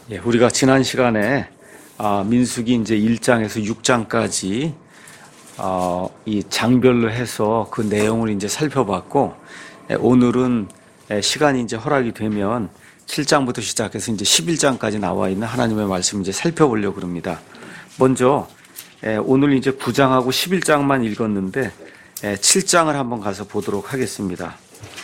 우리가 지난 시간에 민수기 이제 1장에서 6장까지 이 장별로 해서 그 내용을 이제 살펴봤고, 오늘은 시간이 이제 허락이 되면 7장부터 시작해서 이제 11장까지 나와 있는 하나님의 말씀을 이제 살펴보려고 합니다. 먼저 오늘 이제 9장하고 11장만 읽었는데 7장을 한번 가서 보도록 하겠습니다.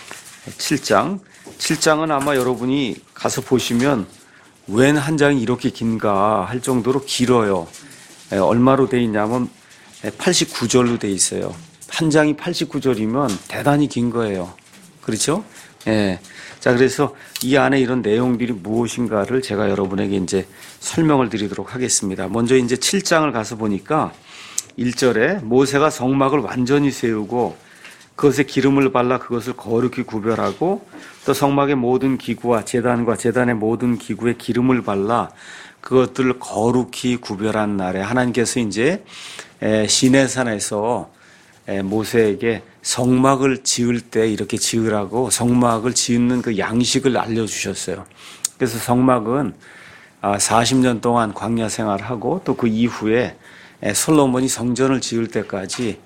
7장은 아마 여러분이 가서 보시면 웬 한 장이 이렇게 긴가 할 정도로 길어요. 얼마로 돼 있냐면 89절로 돼 있어요. 한 장이 89절이면 대단히 긴 거예요. 그렇죠? 자, 그래서 이 안에 이런 내용들이 무엇인가를 제가 여러분에게 이제 설명을 드리도록 하겠습니다. 먼저 이제 7장을 가서 보니까 1절에 모세가 성막을 완전히 세우고 그것에 기름을 발라 그것을 거룩히 구별하고 또 성막의 모든 기구와 제단과 제단의 모든 기구에 기름을 발라 그것들을 거룩히 구별한 날에 하나님께서 이제 시내산에서 모세에게 성막을 지을 때 이렇게 지으라고 성막을 짓는 그 양식을 알려주셨어요. 그래서 성막은 40년 동안 광야 생활하고 또 그 이후에 솔로몬이 성전을 지을 때까지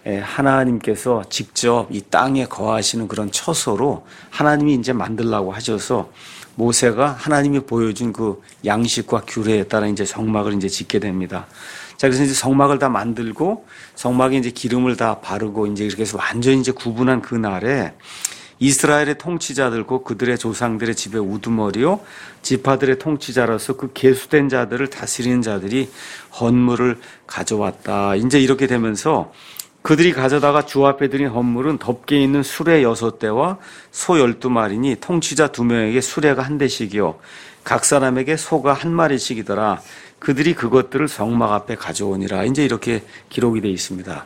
하나님께서 직접 이 땅에 거하시는 그런 처소로 하나님이 이제 만들라고 하셔서 모세가 하나님이 보여준 그 양식과 규례에 따라 이제 성막을 이제 짓게 됩니다. 자, 그래서 이제 성막을 다 만들고 성막에 이제 기름을 다 바르고 이제 이렇게 해서 완전히 이제 구분한 그 날에 이스라엘의 통치자들과 그들의 조상들의 집에 우두머리요 지파들의 통치자로서 그 계수된 자들을 다스리는 자들이 헌물을 가져왔다. 이제 이렇게 되면서 그들이 가져다가 주 앞에 드린 헌물은 덮개 있는 수레 6대와 소 12마리니 통치자 2명에게 수레가 1대씩이요 각 사람에게 소가 1마리씩이더라. 그들이 그것들을 성막 앞에 가져오니라. 이제 이렇게 기록이 되어 있습니다.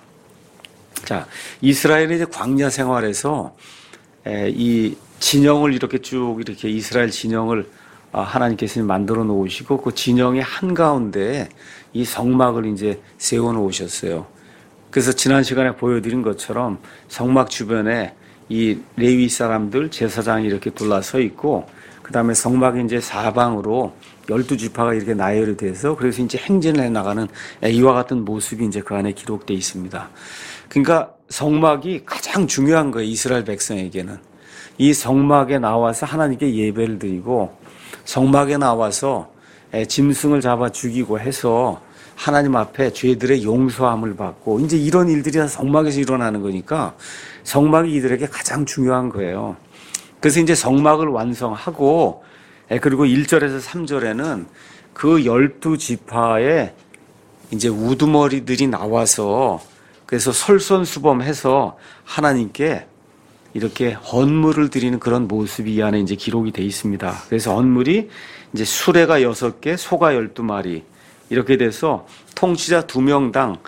자, 이스라엘의 이제 광야 생활에서 이 진영을 이렇게 쭉 이렇게 이스라엘 진영을 하나님께서 만들어 놓으시고 그 진영의 한가운데 이 성막을 이제 세워 놓으셨어요. 그래서 지난 시간에 보여드린 것처럼 성막 주변에 이 레위 사람들 제사장이 이렇게 둘러서 있고 그 다음에 성막이 이제 사방으로 12지파가 이렇게 나열이 돼서 그래서 이제 행진을 해 나가는 이와 같은 모습이 이제 그 안에 기록되어 있습니다. 그러니까 성막이 가장 중요한 거예요. 이스라엘 백성에게는. 이 성막에 나와서 하나님께 예배를 드리고 성막에 나와서 짐승을 잡아 죽이고 해서 하나님 앞에 죄들의 용서함을 받고 이제 이런 일들이 다 성막에서 일어나는 거니까 성막이 이들에게 가장 중요한 거예요. 그래서 이제 성막을 완성하고 그리고 1절에서 3절에는 그 12지파의 이제 우두머리들이 나와서 그래서 솔선수범해서 하나님께 이렇게 헌물을 드리는 그런 모습이 이 안에 이제 기록이 되어 있습니다. 그래서 헌물이 이제 수레가 6개, 소가 12마리 이렇게 돼서 통치자 2명당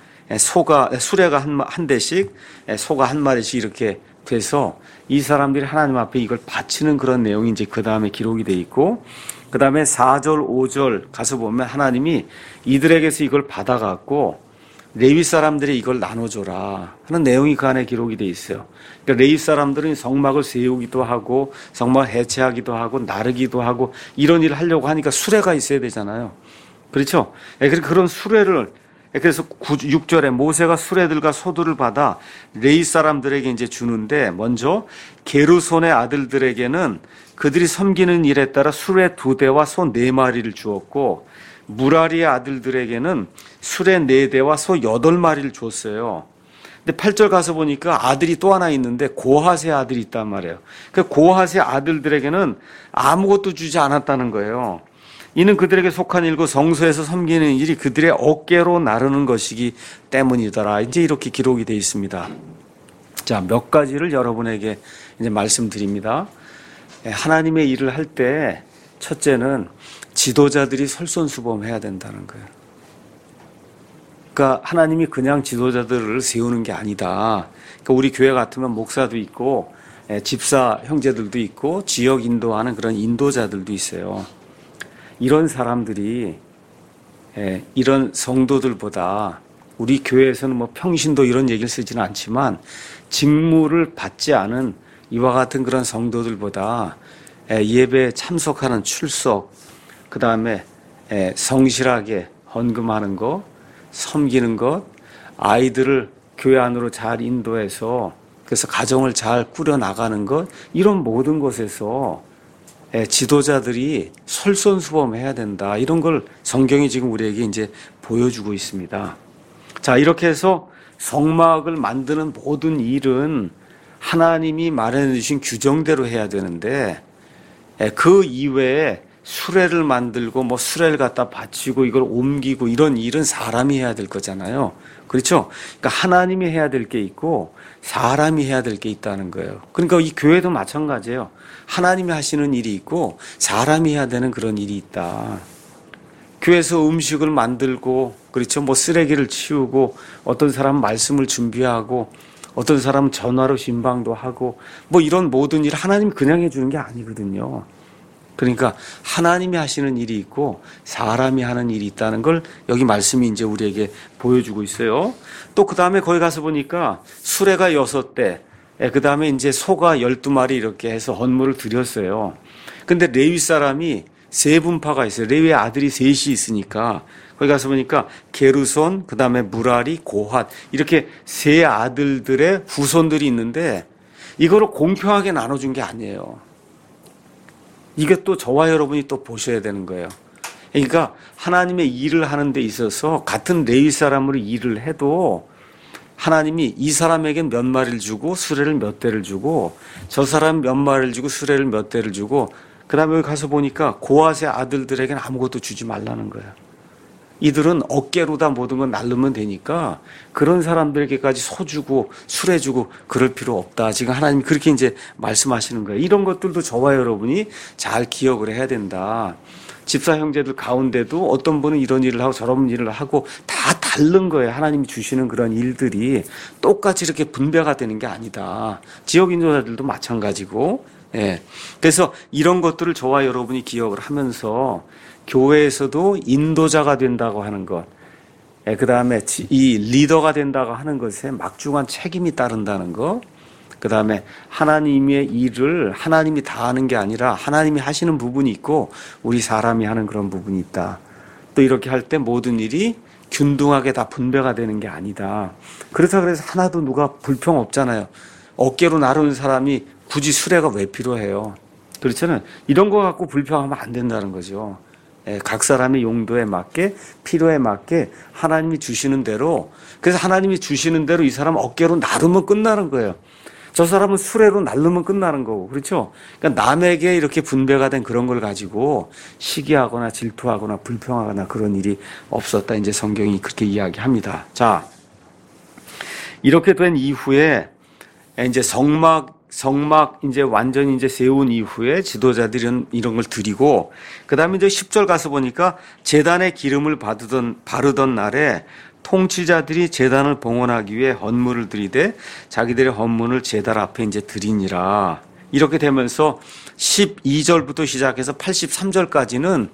수레가 한 대씩, 소가 1마리씩 이렇게 돼서 이 사람들이 하나님 앞에 이걸 바치는 그런 내용이 이제 그 다음에 기록이 돼 있고, 그 다음에 4절, 5절 가서 보면 하나님이 이들에게서 이걸 받아갖고 레위 사람들이 이걸 나눠줘라 하는 내용이 그 안에 기록이 돼 있어요. 그러니까 레위 사람들은 성막을 세우기도 하고 성막을 해체하기도 하고 나르기도 하고 이런 일을 하려고 하니까 수레가 있어야 되잖아요. 그렇죠? 그런 수레를 그래서 6절에 모세가 수레들과 소들을 받아 레위 사람들에게 이제 주는데 먼저 게르손의 아들들에게는 그들이 섬기는 일에 따라 수레 2대와 소 4마리를 주었고 무라리의 아들들에게는 수레 4대와 소 8마리를 줬어요. 근데 8절 가서 보니까 아들이 또 하나 있는데 고핫의 아들이 있단 말이에요. 그 고핫의 아들들에게는 아무것도 주지 않았다는 거예요. 이는 그들에게 속한 일고 성소에서 섬기는 일이 그들의 어깨로 나르는 것이기 때문이더라. 이제 이렇게 기록이 되어 있습니다. 자, 몇 가지를 여러분에게 이제 말씀드립니다. 하나님의 일을 할 때 첫째는 지도자들이 솔선수범해야 된다는 거예요. 그러니까 하나님이 그냥 지도자들을 세우는 게 아니다. 그러니까 우리 교회 같으면 목사도 있고 집사 형제들도 있고 지역 인도하는 그런 인도자들도 있어요. 이런 사람들이 이런 성도들보다 우리 교회에서는 뭐 평신도 이런 얘기를 쓰지는 않지만 직무를 받지 않은 이와 같은 그런 성도들보다 예배에 참석하는 출석 그 다음에 성실하게 헌금하는 것, 섬기는 것, 아이들을 교회 안으로 잘 인도해서 그래서 가정을 잘 꾸려 나가는 것, 이런 모든 것에서 지도자들이 솔선수범해야 된다. 이런 걸 성경이 지금 우리에게 이제 보여주고 있습니다. 자, 이렇게 해서 성막을 만드는 모든 일은 하나님이 마련해 주신 규정대로 해야 되는데 그 이외에 수레를 만들고 뭐 수레를 갖다 받치고 이걸 옮기고 이런 일은 사람이 해야 될 거잖아요. 그렇죠? 그러니까 하나님이 해야 될 게 있고 사람이 해야 될 게 있다는 거예요. 그러니까 이 교회도 마찬가지예요. 하나님이 하시는 일이 있고 사람이 해야 되는 그런 일이 있다. 교회에서 음식을 만들고 그렇죠? 뭐 쓰레기를 치우고 어떤 사람은 말씀을 준비하고 어떤 사람은 전화로 신방도 하고 뭐 이런 모든 일 하나님이 그냥 해주는 게 아니거든요. 그러니까 하나님이 하시는 일이 있고 사람이 하는 일이 있다는 걸 여기 말씀이 이제 우리에게 보여주고 있어요. 또 그 다음에 거기 가서 보니까 수레가 6대, 그 다음에 이제 소가 12마리 이렇게 해서 헌물을 드렸어요. 근데 레위 사람이 세 분파가 있어요. 레위의 아들이 셋이 있으니까 거기 가서 보니까 게르손, 그 다음에 무라리, 고핫 이렇게 세 아들들의 후손들이 있는데 이거를 공평하게 나눠준 게 아니에요. 이게 또 저와 여러분이 또 보셔야 되는 거예요. 그러니까 하나님의 일을 하는 데 있어서 같은 레위 사람으로 일을 해도 하나님이 이 사람에겐 몇 마리를 주고 수레를 몇 대를 주고 저 사람 몇 마리를 주고 수레를 몇 대를 주고 그 다음에 여기 가서 보니까 고핫의 아들들에게는 아무것도 주지 말라는 거예요. 이들은 어깨로다 모든 건 날르면 되니까 그런 사람들에게까지 소 주고 수레 주고 그럴 필요 없다. 지금 하나님이 그렇게 이제 말씀하시는 거예요. 이런 것들도 저와 여러분이 잘 기억을 해야 된다. 집사 형제들 가운데도 어떤 분은 이런 일을 하고 저런 일을 하고 다 다른 거예요. 하나님이 주시는 그런 일들이 똑같이 이렇게 분배가 되는 게 아니다. 지역 인도자들도 마찬가지고. 예. 그래서 이런 것들을 저와 여러분이 기억을 하면서 교회에서도 인도자가 된다고 하는 것, 그 다음에 이 리더가 된다고 하는 것에 막중한 책임이 따른다는 것, 그 다음에 하나님의 일을 하나님이 다 하는 게 아니라 하나님이 하시는 부분이 있고 우리 사람이 하는 그런 부분이 있다. 또 이렇게 할 때 모든 일이 균등하게 다 분배가 되는 게 아니다. 그래서 하나도 누가 불평 없잖아요. 어깨로 나르는 사람이 굳이 수레가 왜 필요해요? 그렇잖아요. 이런 거 갖고 불평하면 안 된다는 거죠. 각 사람의 용도에 맞게 필요에 맞게 하나님이 주시는 대로, 그래서 하나님이 주시는 대로 이 사람 어깨로 나르면 끝나는 거예요. 저 사람은 수레로 나르면 끝나는 거고. 그렇죠? 그러니까 남에게 이렇게 분배가 된 그런 걸 가지고 시기하거나 질투하거나 불평하거나 그런 일이 없었다. 이제 성경이 그렇게 이야기합니다. 자, 이렇게 된 이후에 이제 성막 이제 완전히 이제 세운 이후에 지도자들은 이런 걸 드리고, 그 다음에 이제 10절 가서 보니까 제단에 기름을 바르던 날에 통치자들이 제단을 봉헌하기 위해 헌물을 드리되 자기들의 헌물을 제단 앞에 이제 드리니라. 이렇게 되면서 12절부터 시작해서 83절까지는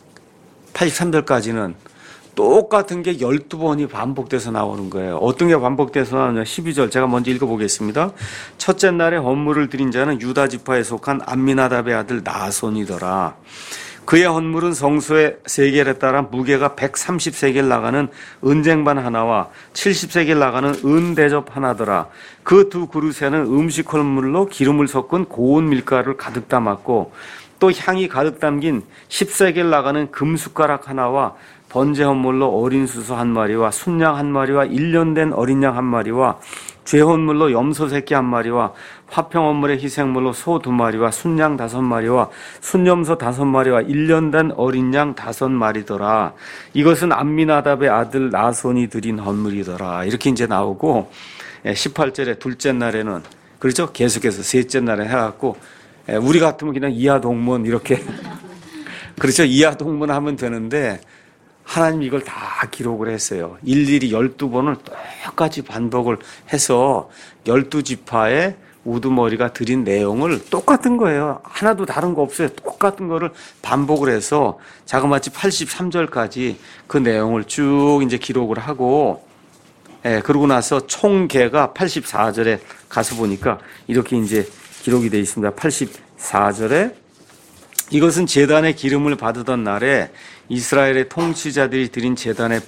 똑같은 게 12번이 반복돼서 나오는 거예요. 어떤 게 반복돼서 나오냐. 12절 제가 먼저 읽어보겠습니다. 첫째 날에 헌물을 드린 자는 유다 지파에 속한 암미나답의 아들 나손이더라. 그의 헌물은 성소의 세겔에 따라 무게가 130세겔 나가는 은쟁반 하나와 70세겔 나가는 은대접 하나더라. 그 두 그릇에는 음식 헌물로 기름을 섞은 고운 밀가루를 가득 담았고 또 향이 가득 담긴 10세겔 나가는 금숟가락 하나와 번제 헌물로 어린 수소 한 마리와 순양 한 마리와 1년 된 어린 양 한 마리와 죄 헌물로 염소 새끼 한 마리와 화평 헌물의 희생물로 소 2마리와 순양 5마리와 순염소 5마리와 1년 된 어린 양 5마리더라. 이것은 암미나답의 아들 나손이 드린 헌물이더라. 이렇게 이제 나오고 18절에 둘째 날에는 그렇죠? 계속해서 셋째 날에 해갖고 우리 같으면 그냥 이하동문 이렇게 그렇죠? 이하동문 하면 되는데 하나님 이걸 다 기록을 했어요. 일일이 12번을 똑같이 반복을 해서 12지파의 우두머리가 드린 내용을 똑같은 거예요. 하나도 다른 거 없어요. 똑같은 거를 반복을 해서 자그마치 83절까지 그 내용을 쭉 이제 기록을 하고, 그러고 나서 총계가 84절에 가서 보니까 이렇게 이제 기록이 되어 있습니다. 84절에 이것은 제단의 기름을 받으던 날에 이스라엘의 통치자들이 드린 제단의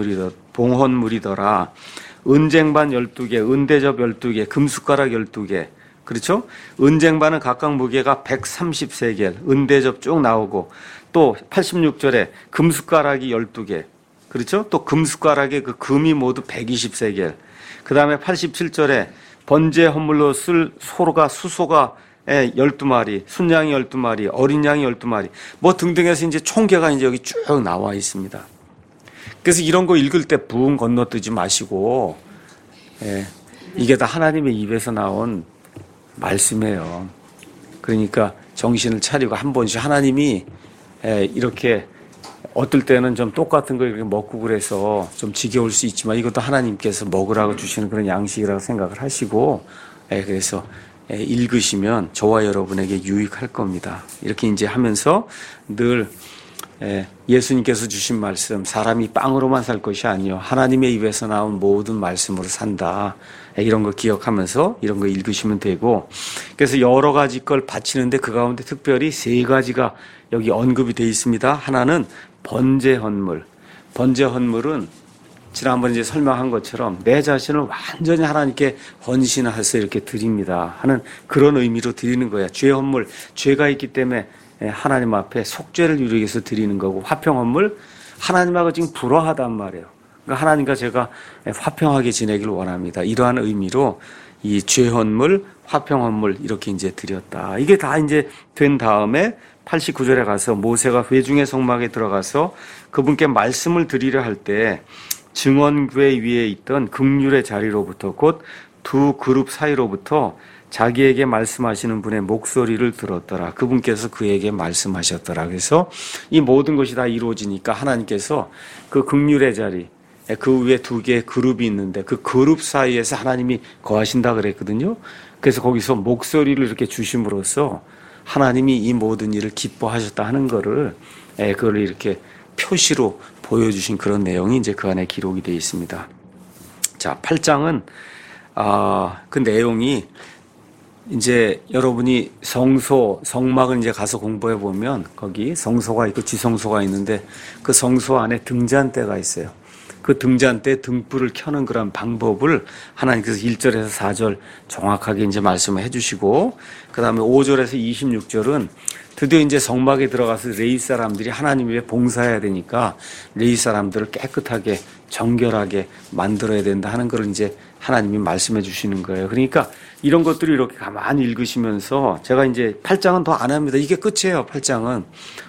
봉헌물이더라. 은쟁반 12개, 은대접 12개, 금숟가락 12개. 그렇죠? 은쟁반은 각각 무게가 130세겔, 은대접 쭉 나오고, 또 86절에 금숟가락이 12개. 그렇죠? 또 금숟가락에 그 금이 모두 120세겔. 그 다음에 87절에 번제 헌물로 쓸 수소가 12마리, 순양이 12마리, 어린 양이 12마리, 뭐 등등해서 이제 총계가 이제 여기 쭉 나와 있습니다. 그래서 이런 거 읽을 때 붕 건너뛰지 마시고, 이게 다 하나님의 입에서 나온 말씀이에요. 그러니까 정신을 차리고 한 번씩 하나님이 이렇게 어떨 때는 좀 똑같은 걸 이렇게 먹고 그래서 좀 지겨울 수 있지만 이것도 하나님께서 먹으라고 주시는 그런 양식이라고 생각을 하시고, 그래서 읽으시면 저와 여러분에게 유익할 겁니다. 이렇게 이제 하면서 늘 예수님께서 주신 말씀, 사람이 빵으로만 살 것이 아니요 하나님의 입에서 나온 모든 말씀으로 산다. 이런 거 기억하면서 이런 거 읽으시면 되고, 그래서 여러 가지 걸 바치는데 그 가운데 특별히 세 가지가 여기 언급이 되어 있습니다. 하나는 번제 헌물. 번제 헌물은 지난번에 이제 설명한 것처럼 내 자신을 완전히 하나님께 헌신해서 이렇게 드립니다 하는 그런 의미로 드리는 거예요. 죄 헌물, 죄가 있기 때문에 하나님 앞에 속죄를 이루기 위해서 드리는 거고, 화평 헌물, 하나님하고 지금 불화하단 말이에요. 그러니까 하나님과 제가 화평하게 지내기를 원합니다. 이러한 의미로 이 죄 헌물, 화평 헌물 이렇게 이제 드렸다. 이게 다 이제 된 다음에 89절에 가서 모세가 회중의 성막에 들어가서 그분께 말씀을 드리려 할 때 증언궤 위에 있던 극률의 자리로부터, 곧 두 그룹 사이로부터 자기에게 말씀하시는 분의 목소리를 들었더라. 그분께서 그에게 말씀하셨더라. 그래서 이 모든 것이 다 이루어지니까 하나님께서 그 극률의 자리, 그 위에 두 개의 그룹이 있는데 그 그룹 사이에서 하나님이 거하신다 그랬거든요. 그래서 거기서 목소리를 이렇게 주심으로써 하나님이 이 모든 일을 기뻐하셨다 하는 거를, 그걸 이렇게 표시로 보여주신 그런 내용이 이제 그 안에 기록이 되어 있습니다. 자, 8장은 그 내용이 이제 여러분이 성막을 이제 가서 공부해 보면 거기 성소가 있고 지성소가 있는데 그 성소 안에 등잔대가 있어요. 그 등잔대 등불을 켜는 그런 방법을 하나님께서 1절에서 4절 정확하게 이제 말씀을 해주시고, 그 다음에 5절에서 26절은 드디어 이제 성막에 들어가서 레위 사람들이 하나님 위해 봉사해야 되니까 레위 사람들을 깨끗하게 정결하게 만들어야 된다 하는 걸 이제 하나님이 말씀해 주시는 거예요. 그러니까 이런 것들을 이렇게 가만히 읽으시면서, 제가 이제 8장은 더 안 합니다. 이게 끝이에요. 8장은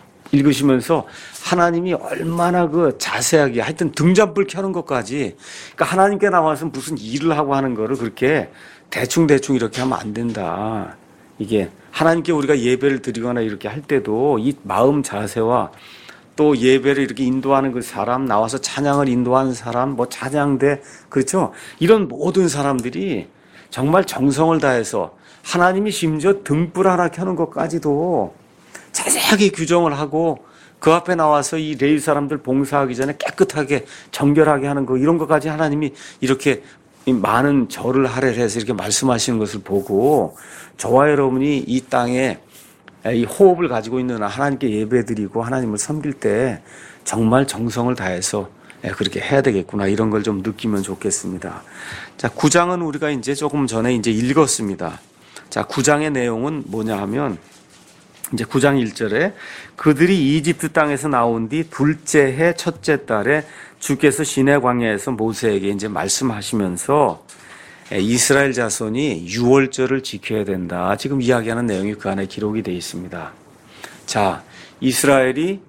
읽으시면서 하나님이 얼마나 그 자세하게, 하여튼 등잔불 켜는 것까지, 그러니까 하나님께 나와서 무슨 일을 하고 하는 거를 그렇게 대충 이렇게 하면 안 된다. 이게 하나님께 우리가 예배를 드리거나 이렇게 할 때도 이 마음 자세와 또 예배를 이렇게 인도하는 그 사람, 나와서 찬양을 인도하는 사람, 뭐 찬양대, 그렇죠? 이런 모든 사람들이 정말 정성을 다해서 하나님이 심지어 등불 하나 켜는 것까지도 자세하게 규정을 하고 그 앞에 나와서 이 레위 사람들 봉사하기 전에 깨끗하게 정결하게 하는 거, 이런 것까지 하나님이 이렇게 많은 절을 할애해서 이렇게 말씀하시는 것을 보고, 저와 여러분이 이 땅에 이 호흡을 가지고 있는 하나님께 예배드리고 하나님을 섬길 때 정말 정성을 다해서 그렇게 해야 되겠구나, 이런 걸 좀 느끼면 좋겠습니다. 자, 9장은 우리가 이제 조금 전에 이제 읽었습니다. 자, 9장의 내용은 뭐냐 하면, 이제 9장 1절에 그들이 이집트 땅에서 나온 뒤 둘째 해 첫째 달에 주께서 시내 광야에서 모세에게 이제 말씀하시면서 이스라엘 자손이 유월절을 지켜야 된다, 지금 이야기하는 내용이 그 안에 기록이 되어 있습니다. 자, 이스라엘이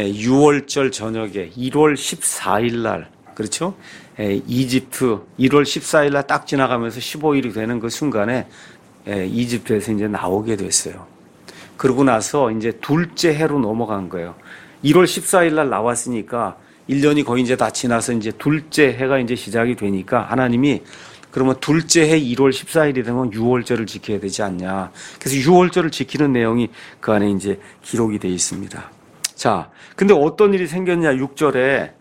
유월절 저녁에 1월 14일 날, 그렇죠? 이집트 1월 14일 날 딱 지나가면서 15일이 되는 그 순간에 이집트에서 이제 나오게 됐어요. 그러고 나서 이제 둘째 해로 넘어간 거예요. 1월 14일 날 나왔으니까 1년이 거의 이제 다 지나서 이제 둘째 해가 이제 시작이 되니까 하나님이 그러면 둘째 해 1월 14일이 되면 유월절을 지켜야 되지 않냐. 그래서 유월절을 지키는 내용이 그 안에 이제 기록이 되어 있습니다. 자, 근데 어떤 일이 생겼냐. 6절에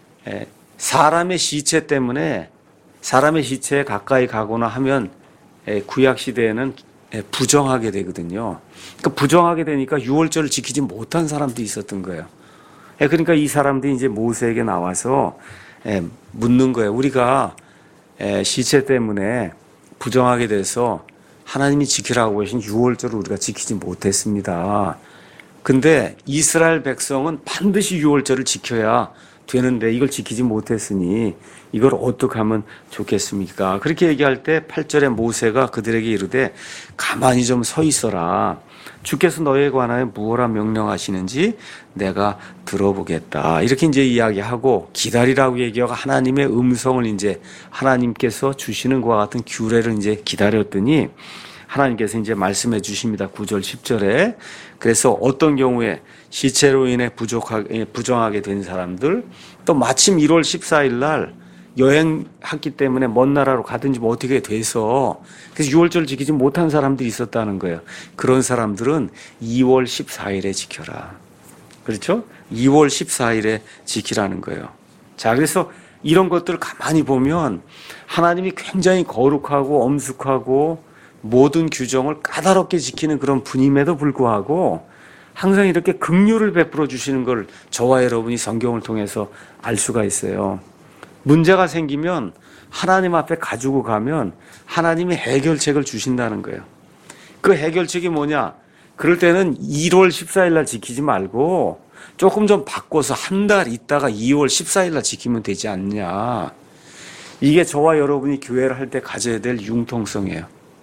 사람의 시체 때문에, 사람의 시체에 가까이 가거나 하면 구약 시대에는 부정하게 되거든요. 그러니까 부정하게 되니까 유월절을 지키지 못한 사람도 있었던 거예요. 그러니까 이 사람들이 이제 모세에게 나와서 묻는 거예요. 우리가 시체 때문에 부정하게 돼서 하나님이 지키라고 하신 유월절을 우리가 지키지 못했습니다. 근데 이스라엘 백성은 반드시 유월절을 지켜야 되는데 이걸 지키지 못했으니 이걸 어떻게 하면 좋겠습니까? 그렇게 얘기할 때 8절에 모세가 그들에게 이르되 가만히 좀 서 있어라. 주께서 너희에 관하여 무엇라 명령하시는지 내가 들어보겠다. 이렇게 이제 이야기하고 기다리라고 얘기하고 하나님의 음성을 이제 하나님께서 주시는 것과 같은 규례를 이제 기다렸더니 하나님께서 이제 말씀해 주십니다. 9절 10절에. 그래서 어떤 경우에 시체로 인해 부정하게 된 사람들, 또 마침 1월 14일 날 여행했기 때문에 먼 나라로 가든지 뭐 어떻게 돼서 그래서 6월절 지키지 못한 사람들이 있었다는 거예요. 그런 사람들은 2월 14일에 지켜라. 그렇죠? 2월 14일에 지키라는 거예요. 자, 그래서 이런 것들을 가만히 보면 하나님이 굉장히 거룩하고 엄숙하고 모든 규정을 까다롭게 지키는 그런 분임에도 불구하고 항상 이렇게 긍휼을 베풀어 주시는 걸 저와 여러분이 성경을 통해서 알 수가 있어요. 문제가 생기면 하나님 앞에 가지고 가면 하나님이 해결책을 주신다는 거예요. 그 해결책이 뭐냐? 그럴 때는 1월 14일 날 지키지 말고 조금 좀 바꿔서 한 달 있다가 2월 14일 날 지키면 되지 않냐. 이게 저와 여러분이 교회를 할 때 가져야 될 융통성이에요.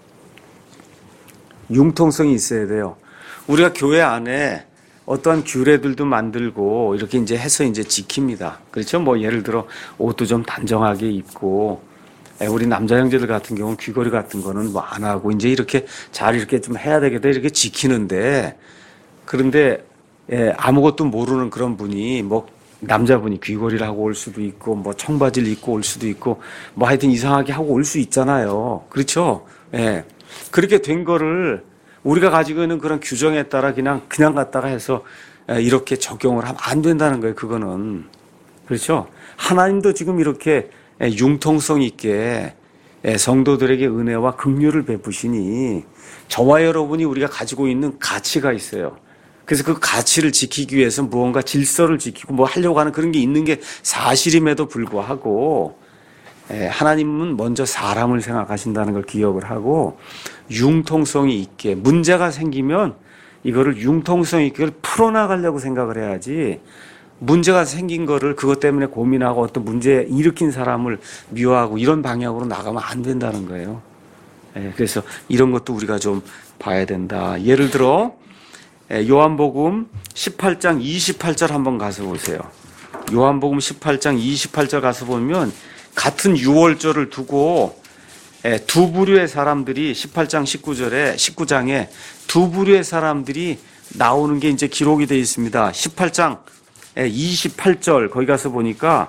융통성이 있어야 돼요. 우리가 교회 안에 어떠한 규례들도 만들고 이렇게 이제 해서 이제 지킵니다. 그렇죠? 뭐 예를 들어 옷도 좀 단정하게 입고 우리 남자 형제들 같은 경우는 귀걸이 같은 거는 뭐 안 하고 이제 이렇게 잘 이렇게 좀 해야 되겠다 이렇게 지키는데 그런데 아무것도 모르는 그런 분이 뭐 남자분이 귀걸이를 하고 올 수도 있고 뭐 청바지를 입고 올 수도 있고 뭐 하여튼 이상하게 하고 올 수 있잖아요. 그렇죠? 그렇게 된 거를 우리가 가지고 있는 그런 규정에 따라 그냥 갖다가 해서 이렇게 적용을 하면 안 된다는 거예요. 그거는. 그렇죠? 하나님도 지금 이렇게 융통성 있게 성도들에게 은혜와 긍휼을 베푸시니 저와 여러분이 우리가 가지고 있는 가치가 있어요. 그래서 그 가치를 지키기 위해서 무언가 질서를 지키고 뭐 하려고 하는 그런 게 있는 게 사실임에도 불구하고 하나님은 먼저 사람을 생각하신다는 걸 기억을 하고 융통성이 있게 문제가 생기면 이거를 융통성 있게 풀어나가려고 생각을 해야지 문제가 생긴 거를 그것 때문에 고민하고 어떤 문제 일으킨 사람을 미워하고 이런 방향으로 나가면 안 된다는 거예요. 그래서 이런 것도 우리가 좀 봐야 된다. 예를 들어 요한복음 18장 28절 한번 가서 보세요. 요한복음 18장 28절 가서 보면 같은 6월절을 두고 두 부류의 사람들이 18장 19장에 두 부류의 사람들이 나오는 게 이제 기록이 되어 있습니다. 18장 28절 거기 가서 보니까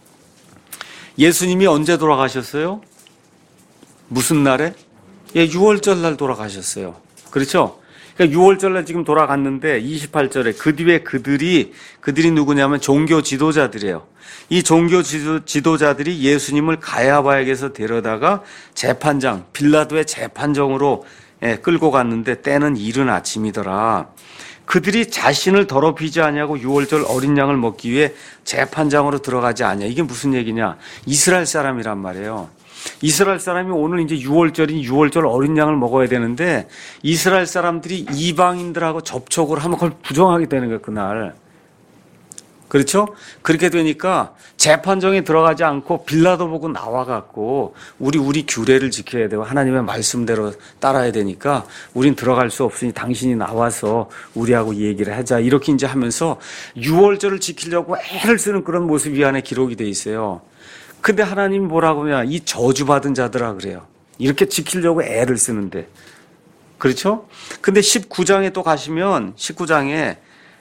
예수님이 언제 돌아가셨어요? 무슨 날에? 6월절 날 돌아가셨어요. 그렇죠? 그러니까 6월절날 지금 돌아갔는데 28절에 그 뒤에 그들이 누구냐면 종교 지도자들이에요. 이 종교 지도자들이 예수님을 가야바에게서 데려다가 재판장 빌라도의 재판정으로 끌고 갔는데 때는 이른 아침이더라. 그들이 자신을 더럽히지 아니하고 6월절 어린 양을 먹기 위해 재판장으로 들어가지 않냐. 이게 무슨 얘기냐? 이스라엘 사람이란 말이에요. 이스라엘 사람이 오늘 이제 6월절 어린 양을 먹어야 되는데 이스라엘 사람들이 이방인들하고 접촉을 하면 그걸 부정하게 되는 거예요, 그날. 그렇죠? 그렇게 되니까 재판정에 들어가지 않고 빌라도 보고 나와갖고 우리 규례를 지켜야 되고 하나님의 말씀대로 따라야 되니까 우린 들어갈 수 없으니 당신이 나와서 우리하고 얘기를 하자. 이렇게 이제 하면서 6월절을 지키려고 애를 쓰는 그런 모습이 안에 기록이 돼 있어요. 근데 하나님이 뭐라고 하냐? 이 저주받은 자들아 그래요. 이렇게 지키려고 애를 쓰는데. 그렇죠? 근데 19장에 또 가시면 19장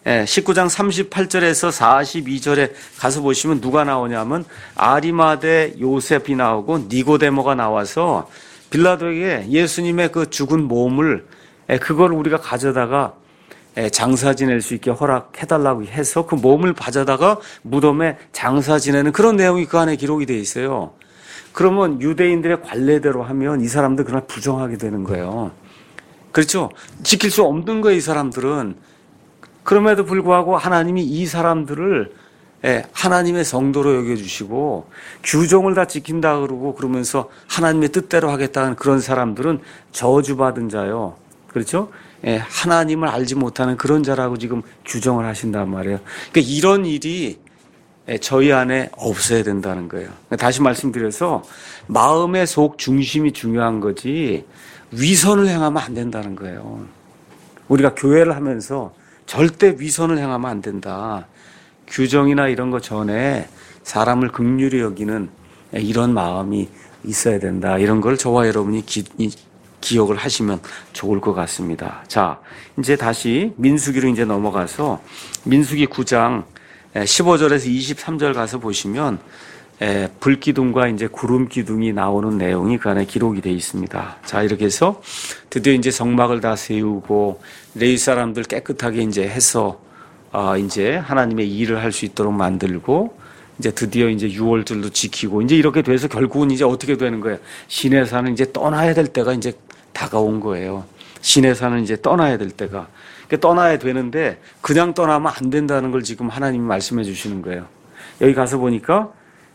38절에서 42절에 가서 보시면 누가 나오냐면 아리마대 요셉이 나오고 니고데모가 나와서 빌라도에게 예수님의 그 죽은 몸을 그걸 우리가 가져다가 장사 지낼 수 있게 허락해달라고 해서 그 몸을 가져다가 무덤에 장사 지내는 그런 내용이 그 안에 기록이 되어 있어요. 그러면 유대인들의 관례대로 하면 이 사람들 그날 부정하게 되는 거예요. 그렇죠? 지킬 수 없는 거예요, 이 사람들은. 그럼에도 불구하고 하나님이 이 사람들을 하나님의 성도로 여겨주시고 규정을 다 지킨다 그러고 그러면서 하나님의 뜻대로 하겠다는 그런 사람들은 저주받은 자요. 그렇죠? 하나님을 알지 못하는 그런 자라고 지금 규정을 하신단 말이에요. 그러니까 이런 일이 저희 안에 없어야 된다는 거예요. 다시 말씀드려서 마음의 속 중심이 중요한 거지 위선을 행하면 안 된다는 거예요. 우리가 교회를 하면서 절대 위선을 행하면 안 된다. 규정이나 이런 거 전에 사람을 긍휼히 여기는 이런 마음이 있어야 된다. 이런 걸 저와 여러분이 기억을 하시면 좋을 것 같습니다. 자, 이제 다시 민수기로 이제 넘어가서 민수기 9장 15절에서 23절 가서 보시면 불기둥과 이제 구름 기둥이 나오는 내용이 그 안에 기록이 되어 있습니다. 자, 이렇게 해서 드디어 이제 성막을 다 세우고 레위 사람들 깨끗하게 이제 해서 이제 하나님의 일을 할 수 있도록 만들고 이제 드디어 이제 6월절도 지키고 이제 이렇게 돼서 결국은 이제 어떻게 되는 거예요? 시내산은 이제 떠나야 될 때가 이제 다가온 거예요. 시내산은 이제 떠나야 될 때가. 그러니까 떠나야 되는데 그냥 떠나면 안 된다는 걸 지금 하나님이 말씀해 주시는 거예요. 여기 가서 보니까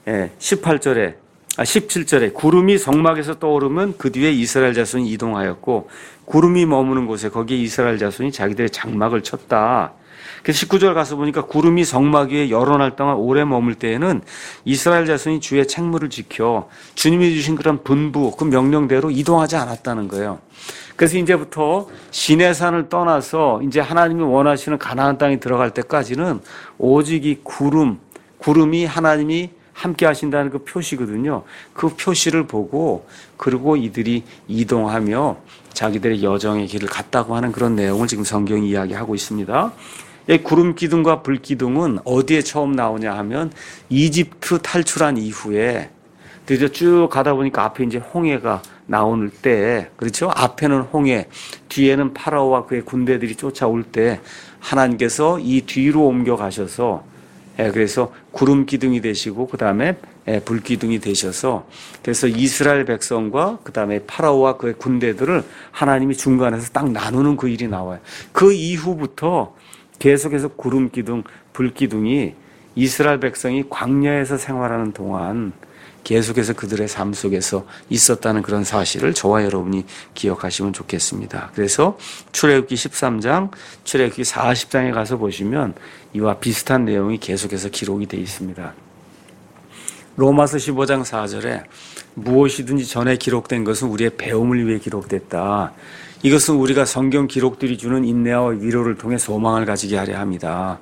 17절에 구름이 성막에서 떠오르면 그 뒤에 이스라엘 자손이 이동하였고 구름이 머무는 곳에 거기에 이스라엘 자손이 자기들의 장막을 쳤다. 그래서 19절 가서 보니까 구름이 성막 위에 여러 날 동안 오래 머물 때에는 이스라엘 자손이 주의 책무를 지켜 주님이 주신 그런 분부, 그 명령대로 이동하지 않았다는 거예요. 그래서 이제부터 시내산을 떠나서 이제 하나님이 원하시는 가나안 땅에 들어갈 때까지는 오직 이 구름이 하나님이 함께 하신다는 그 표시거든요. 그 표시를 보고 그리고 이들이 이동하며 자기들의 여정의 길을 갔다고 하는 그런 내용을 지금 성경이 이야기하고 있습니다. 이 구름 기둥과 불 기둥은 어디에 처음 나오냐 하면 이집트 탈출한 이후에 드디어 쭉 가다 보니까 앞에 이제 홍해가 나올 때, 그렇죠? 앞에는 홍해, 뒤에는 파라오와 그의 군대들이 쫓아올 때 하나님께서 이 뒤로 옮겨 가셔서 그래서 구름 기둥이 되시고 그 다음에 불 기둥이 되셔서 그래서 이스라엘 백성과 그 다음에 파라오와 그의 군대들을 하나님이 중간에서 딱 나누는 그 일이 나와요. 그 이후부터 계속해서 구름 기둥, 불 기둥이 이스라엘 백성이 광야에서 생활하는 동안 계속해서 그들의 삶 속에서 있었다는 그런 사실을 저와 여러분이 기억하시면 좋겠습니다. 그래서 출애굽기 13장, 출애굽기 40장에 가서 보시면 이와 비슷한 내용이 계속해서 기록이 되어 있습니다. 로마서 15장 4절에 무엇이든지 전에 기록된 것은 우리의 배움을 위해 기록됐다. 이것은 우리가 성경 기록들이 주는 인내와 위로를 통해 소망을 가지게 하려 합니다.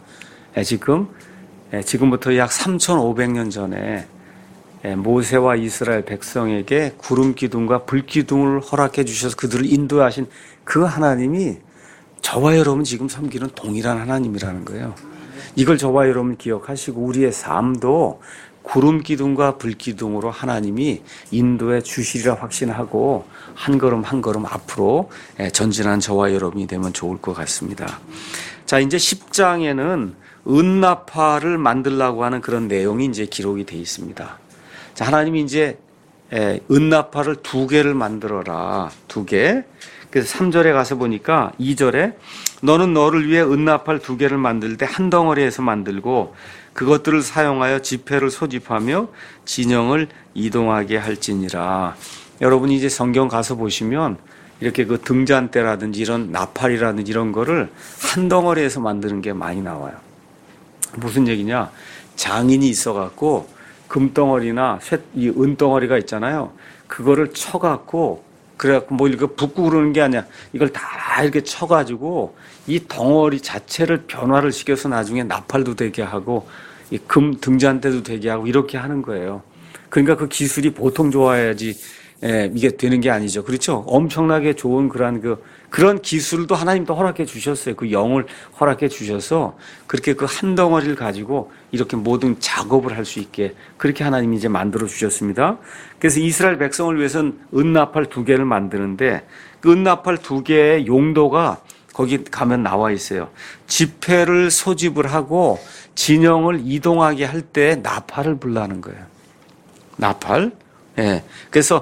지금부터 약 3,500년 전에 모세와 이스라엘 백성에게 구름 기둥과 불 기둥을 허락해 주셔서 그들을 인도하신 그 하나님이 저와 여러분 지금 섬기는 동일한 하나님이라는 거예요. 이걸 저와 여러분 기억하시고 우리의 삶도 구름 기둥과 불 기둥으로 하나님이 인도해 주시리라 확신하고 한 걸음 한 걸음 앞으로 전진한 저와 여러분이 되면 좋을 것 같습니다. 자, 이제 10장에는 은나팔을 만들려고 하는 그런 내용이 이제 기록이 되어 있습니다. 자, 하나님이 이제 은나팔을 2개를 만들어라. 2개. 그래서 3절에 가서 보니까 2절에 너는 너를 위해 은나팔 2개를 만들 때 한 덩어리에서 만들고 그것들을 사용하여 지폐를 소집하며 진영을 이동하게 할지니라. 여러분이 이제 성경 가서 보시면 이렇게 그 등잔대라든지 이런 나팔이라든지 이런 거를 한 덩어리에서 만드는 게 많이 나와요. 무슨 얘기냐? 장인이 있어갖고 금덩어리나 이 은덩어리가 있잖아요. 그거를 쳐갖고 그래갖고 뭐 이렇게 붓고 그러는 게 아니야. 이걸 다 이렇게 쳐가지고 이 덩어리 자체를 변화를 시켜서 나중에 나팔도 되게 하고 이 금 등잔대도 되게 하고 이렇게 하는 거예요. 그러니까 그 기술이 보통 좋아야지 이게 되는 게 아니죠. 그렇죠? 엄청나게 좋은 그런 기술도 하나님도 허락해 주셨어요. 그 영을 허락해 주셔서 그렇게 그 한 덩어리를 가지고 이렇게 모든 작업을 할 수 있게 그렇게 하나님이 이제 만들어 주셨습니다. 그래서 이스라엘 백성을 위해서는 은나팔 2개를 만드는데 그 은나팔 2개의 용도가 거기 가면 나와 있어요. 지폐를 소집을 하고 진영을 이동하게 할 때 나팔을 불라는 거예요. 나팔. 그래서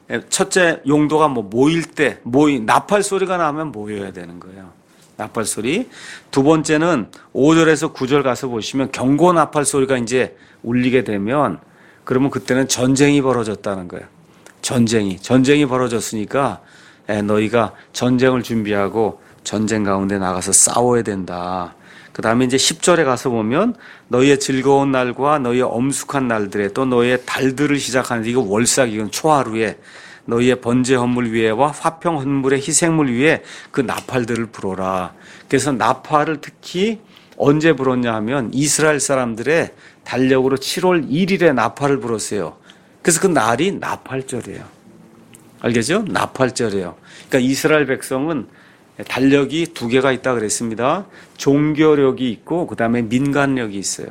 첫째 용도가 모일 때, 나팔 소리가 나면 모여야 되는 거예요. 나팔 소리. 두 번째는 5절에서 9절 가서 보시면 경고 나팔 소리가 이제 울리게 되면 그러면 그때는 전쟁이 벌어졌다는 거예요. 전쟁이 벌어졌으니까 너희가 전쟁을 준비하고 전쟁 가운데 나가서 싸워야 된다. 그 다음에 이제 10절에 가서 보면 너희의 즐거운 날과 너희의 엄숙한 날들에 또 너희의 달들을 시작하는데 이거 월삭이건 초하루에 너희의 번제 헌물 위에와 화평 헌물의 희생물 위에 그 나팔들을 불어라. 그래서 나팔을 특히 언제 불었냐 하면 이스라엘 사람들의 달력으로 7월 1일에 나팔을 불었어요. 그래서 그 날이 나팔절이에요. 알겠죠? 나팔절이에요. 그러니까 이스라엘 백성은 달력이 두 개가 있다 그랬습니다. 종교력이 있고 그다음에 민간력이 있어요.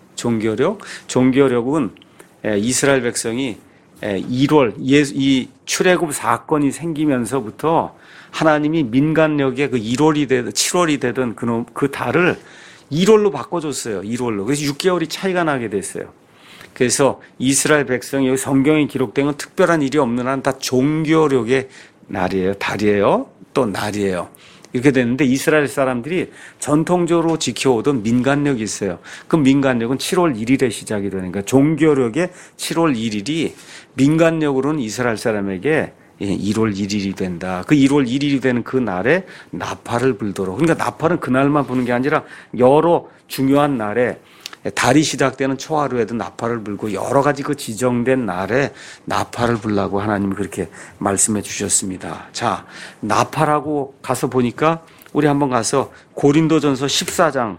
종교력은 이스라엘 백성이 1월 이 출애굽 사건이 생기면서부터 하나님이 민간력에 그 1월이 되든 7월이 되든 그 달을 1월로 바꿔줬어요. 1월로. 그래서 6개월이 차이가 나게 됐어요. 그래서 이스라엘 백성이 성경에 기록된 건 특별한 일이 없는 한 다 종교력의 날이에요. 달이에요. 또 날이에요. 이렇게 됐는데 이스라엘 사람들이 전통적으로 지켜오던 민간력이 있어요. 그 민간력은 7월 1일에 시작이 되니까 종교력의 7월 1일이 민간력으로는 이스라엘 사람에게 1월 1일이 된다. 그 1월 1일이 되는 그 날에 나팔을 불도록. 그러니까 나팔은 그날만 부는 게 아니라 여러 중요한 날에 달이 시작되는 초하루에도 나팔을 불고 여러 가지 그 지정된 날에 나팔을 불라고 하나님이 그렇게 말씀해 주셨습니다. 자, 나팔하고 가서 보니까 우리 한번 가서 고린도전서 14장.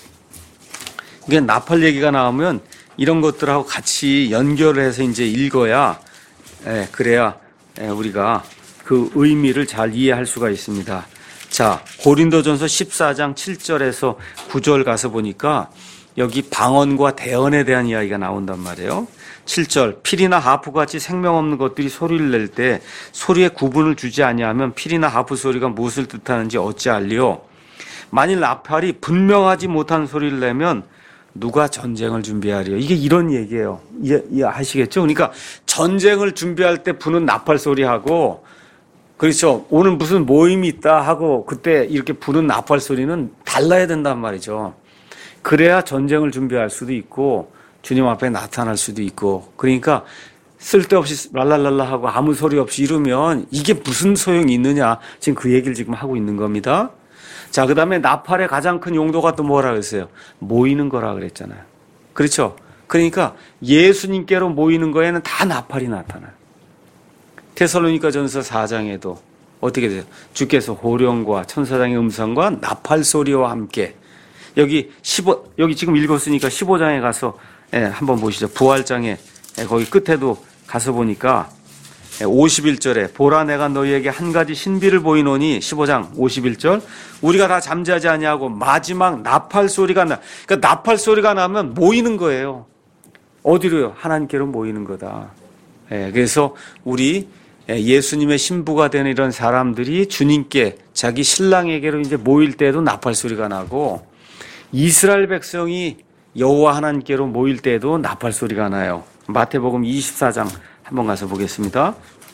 이게 나팔 얘기가 나오면 이런 것들하고 같이 연결을 해서 이제 읽어야 그래야 우리가 그 의미를 잘 이해할 수가 있습니다. 자, 고린도전서 14장 7절에서 9절 가서 보니까 여기 방언과 대언에 대한 이야기가 나온단 말이에요. 7절 필이나 하프같이 생명 없는 것들이 소리를 낼 때 소리에 구분을 주지 아니하면 필이나 하프 소리가 무엇을 뜻하는지 어찌 알리요? 만일 나팔이 분명하지 못한 소리를 내면 누가 전쟁을 준비하리요? 이게 이런 얘기예요. 이해하시겠죠? 그러니까 전쟁을 준비할 때 부는 나팔 소리하고 그렇죠. 오늘 무슨 모임이 있다 하고 그때 이렇게 부는 나팔 소리는 달라야 된단 말이죠. 그래야 전쟁을 준비할 수도 있고 주님 앞에 나타날 수도 있고 그러니까 쓸데없이 랄랄랄라 하고 아무 소리 없이 이러면 이게 무슨 소용이 있느냐 지금 그 얘기를 지금 하고 있는 겁니다. 자, 그 다음에 나팔의 가장 큰 용도가 또 뭐라 그랬어요? 모이는 거라 그랬잖아요. 그렇죠? 그러니까 예수님께로 모이는 거에는 다 나팔이 나타나요. 데살로니가전서 4장에도 어떻게 돼요? 주께서 호령과 천사장의 음성과 나팔 소리와 함께 여기 지금 읽었으니까 15장에 가서 한번 보시죠. 부활장에 거기 끝에도 가서 보니까 51절에 보라 내가 너희에게 한 가지 신비를 보이노니 15장 51절 우리가 다 잠자지 아니하고 마지막 나팔 소리가 나. 그러니까 나팔 소리가 나면 모이는 거예요. 어디로요? 하나님께로 모이는 거다. 그래서 우리 예수님의 신부가 되는 이런 사람들이 주님께 자기 신랑에게로 이제 모일 때에도 나팔 소리가 나고 이스라엘 백성이 여호와 하나님께로 모일 때에도 나팔 소리가 나요. 마태복음 24장 한번 가서 보겠습니다.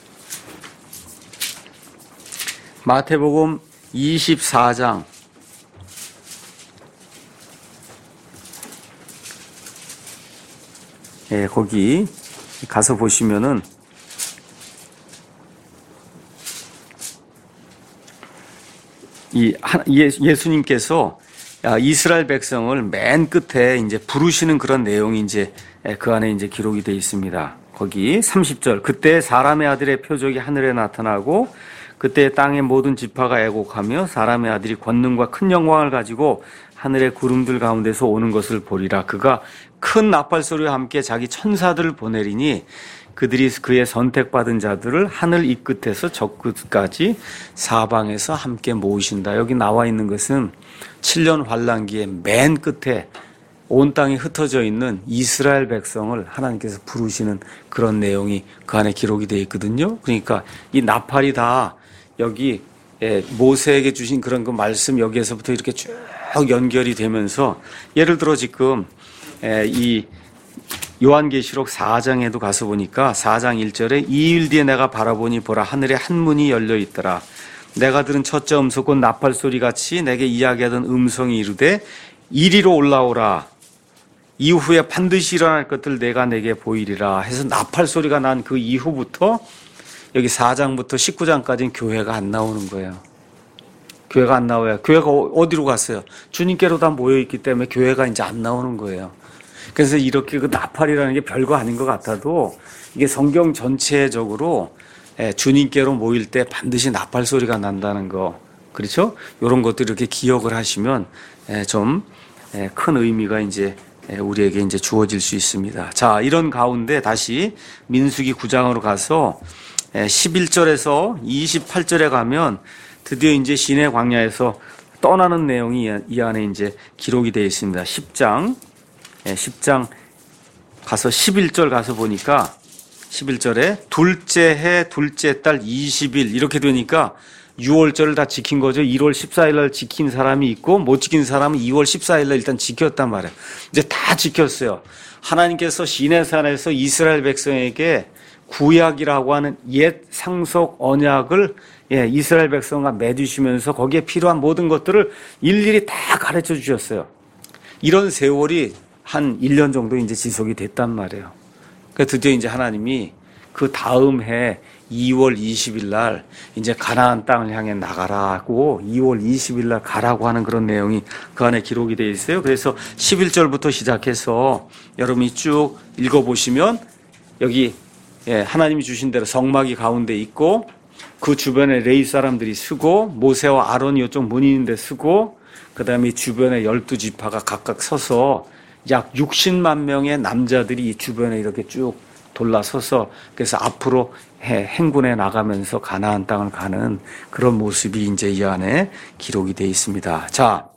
마태복음 24장 거기 가서 보시면은 예수님께서 이스라엘 백성을 맨 끝에 이제 부르시는 그런 내용이 이제 그 안에 이제 기록이 되어 있습니다. 거기 30절 그때 사람의 아들의 표적이 하늘에 나타나고 그때 땅의 모든 지파가 애곡하며 사람의 아들이 권능과 큰 영광을 가지고 하늘의 구름들 가운데서 오는 것을 보리라. 그가 큰 나팔 소리와 함께 자기 천사들을 보내리니 그들이 그의 선택받은 자들을 하늘 이 끝에서 저 끝까지 사방에서 함께 모으신다. 여기 나와 있는 것은 7년 환란기의 맨 끝에 온 땅에 흩어져 있는 이스라엘 백성을 하나님께서 부르시는 그런 내용이 그 안에 기록이 되어 있거든요. 그러니까 이 나팔이 다 여기 모세에게 주신 그런 그 말씀 여기에서부터 이렇게 쭉 연결이 되면서 예를 들어 지금 이 요한계시록 4장에도 가서 보니까 4장 1절에 이 일 뒤에 내가 바라보니 보라 하늘에 한 문이 열려 있더라. 내가 들은 첫째 음성 곧 나팔 소리 같이 내게 이야기하던 음성이 이르되 이리로 올라오라. 이후에 반드시 일어날 것들 내가 내게 보이리라 해서 나팔 소리가 난 그 이후부터 여기 4장부터 19장까지는 교회가 안 나오는 거예요. 교회가 안 나와요. 교회가 어디로 갔어요? 주님께로 다 모여있기 때문에 교회가 이제 안 나오는 거예요. 그래서 이렇게 그 나팔이라는 게 별거 아닌 것 같아도 이게 성경 전체적으로 주님께로 모일 때 반드시 나팔 소리가 난다는 거. 그렇죠? 이런 것들 이렇게 기억을 하시면 좀 큰 의미가 이제 우리에게 이제 주어질 수 있습니다. 자, 이런 가운데 다시 민수기 9장으로 가서 11절에서 28절에 가면 드디어 이제 시내 광야에서 떠나는 내용이 이 안에 이제 기록이 되어 있습니다. 10장 가서 11절 가서 보니까 11절에 둘째 해 둘째 달 20일 이렇게 되니까 6월절을 다 지킨 거죠. 1월 14일 날 지킨 사람이 있고 못 지킨 사람은 2월 14일 날 일단 지켰단 말이에요. 이제 다 지켰어요. 하나님께서 시내산에서 이스라엘 백성에게 구약이라고 하는 옛 상속 언약을 이스라엘 백성과 맺으시면서 거기에 필요한 모든 것들을 일일이 다 가르쳐 주셨어요. 이런 세월이 한 1년 정도 이제 지속이 됐단 말이에요. 그러니까 드디어 이제 하나님이 그 다음 해 2월 20일 날 이제 가나안 땅을 향해 나가라고 2월 20일 날 가라고 하는 그런 내용이 그 안에 기록이 되어 있어요. 그래서 11절부터 시작해서 여러분이 쭉 읽어보시면 여기 하나님이 주신 대로 성막이 가운데 있고 그 주변에 레위 사람들이 서고 모세와 아론이 이쪽 문 있는데 서고 그다음에 주변에 12지파가 각각 서서 약 60만 명의 남자들이 이 주변에 이렇게 쭉 돌라서서 그래서 앞으로 행군해 나가면서 가나안 땅을 가는 그런 모습이 이제 이 안에 기록이 되어 있습니다. 자,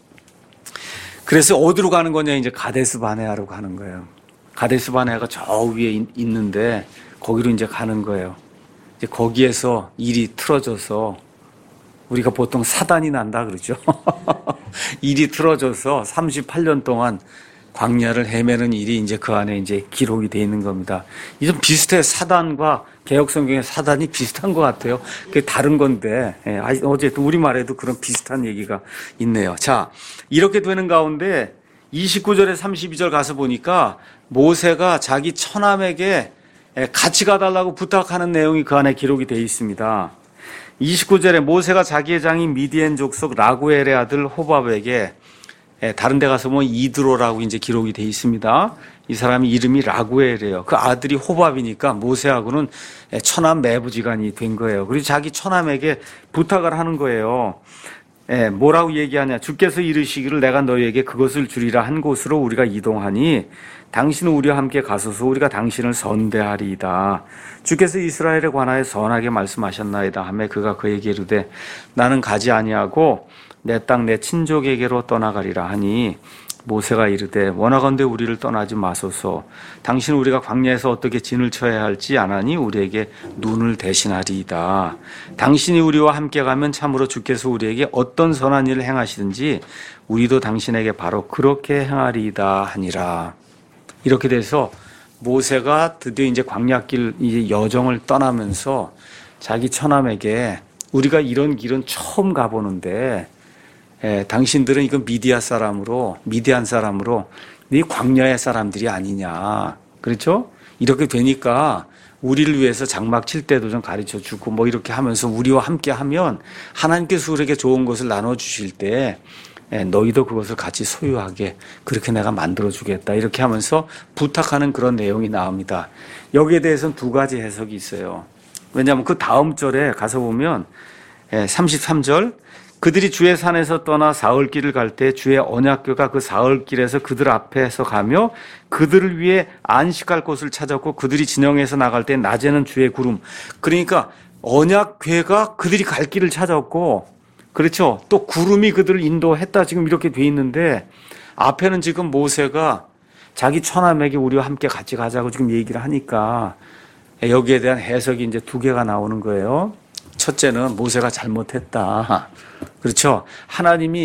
그래서 어디로 가는 거냐? 이제 가데스 바네아로 가는 거예요. 가데스 바네아가 저 위에 있는데 거기로 이제 가는 거예요. 이제 거기에서 일이 틀어져서 우리가 보통 사단이 난다 그러죠. 일이 틀어져서 38년 동안 광야를 헤매는 일이 이제 그 안에 이제 기록이 되어 있는 겁니다. 이 좀 비슷해. 사단과 개혁성경의 사단이 비슷한 것 같아요. 그게 다른 건데, 어쨌든 우리말에도 그런 비슷한 얘기가 있네요. 자, 이렇게 되는 가운데 29절에 32절 가서 보니까 모세가 자기 처남에게 같이 가달라고 부탁하는 내용이 그 안에 기록이 되어 있습니다. 29절에 모세가 자기의 장인 미디안 족속 라구엘의 아들 호밥에게 다른 데 가서 보면 이드로라고 이제 기록이 되어 있습니다. 이 사람이 이름이 라구엘이에요. 그 아들이 호밥이니까 모세하고는 처남 매부지간이 된 거예요. 그리고 자기 처남에게 부탁을 하는 거예요. 뭐라고 얘기하냐. 주께서 이르시기를 내가 너희에게 그것을 주리라 한 곳으로 우리가 이동하니 당신은 우리와 함께 가소서 우리가 당신을 선대하리이다. 주께서 이스라엘에 관하여 선하게 말씀하셨나이다 하며 그가 그에게 이르되 나는 가지 아니하고 내 땅 내 친족에게로 떠나가리라 하니 모세가 이르되 원하건대 우리를 떠나지 마소서 당신은 우리가 광야에서 어떻게 진을 쳐야 할지 아나니 우리에게 눈을 대신하리이다. 당신이 우리와 함께 가면 참으로 주께서 우리에게 어떤 선한 일을 행하시든지 우리도 당신에게 바로 그렇게 행하리이다 하니라. 이렇게 돼서 모세가 드디어 이제 광야길 이제 여정을 떠나면서 자기 처남에게 우리가 이런 길은 처음 가보는데 당신들은 이건 미디안 사람으로 네 광야의 사람들이 아니냐. 그렇죠? 이렇게 되니까 우리를 위해서 장막 칠 때도 좀 가르쳐 주고 뭐 이렇게 하면서 우리와 함께 하면 하나님께서 우리에게 좋은 것을 나눠 주실 때 너희도 그것을 같이 소유하게 그렇게 내가 만들어 주겠다. 이렇게 하면서 부탁하는 그런 내용이 나옵니다. 여기에 대해서는 두 가지 해석이 있어요. 왜냐하면 그 다음 절에 가서 보면 33절 그들이 주의 산에서 떠나 사흘길을 갈 때 주의 언약궤가 그 사흘길에서 그들 앞에서 가며 그들을 위해 안식할 곳을 찾았고 그들이 진영에서 나갈 때 낮에는 주의 구름. 그러니까 언약궤가 그들이 갈 길을 찾았고 그렇죠. 또 구름이 그들을 인도했다 지금 이렇게 돼 있는데 앞에는 지금 모세가 자기 처남에게 우리와 함께 같이 가자고 지금 얘기를 하니까 여기에 대한 해석이 이제 두 개가 나오는 거예요. 첫째는 모세가 잘못했다. 그렇죠. 하나님이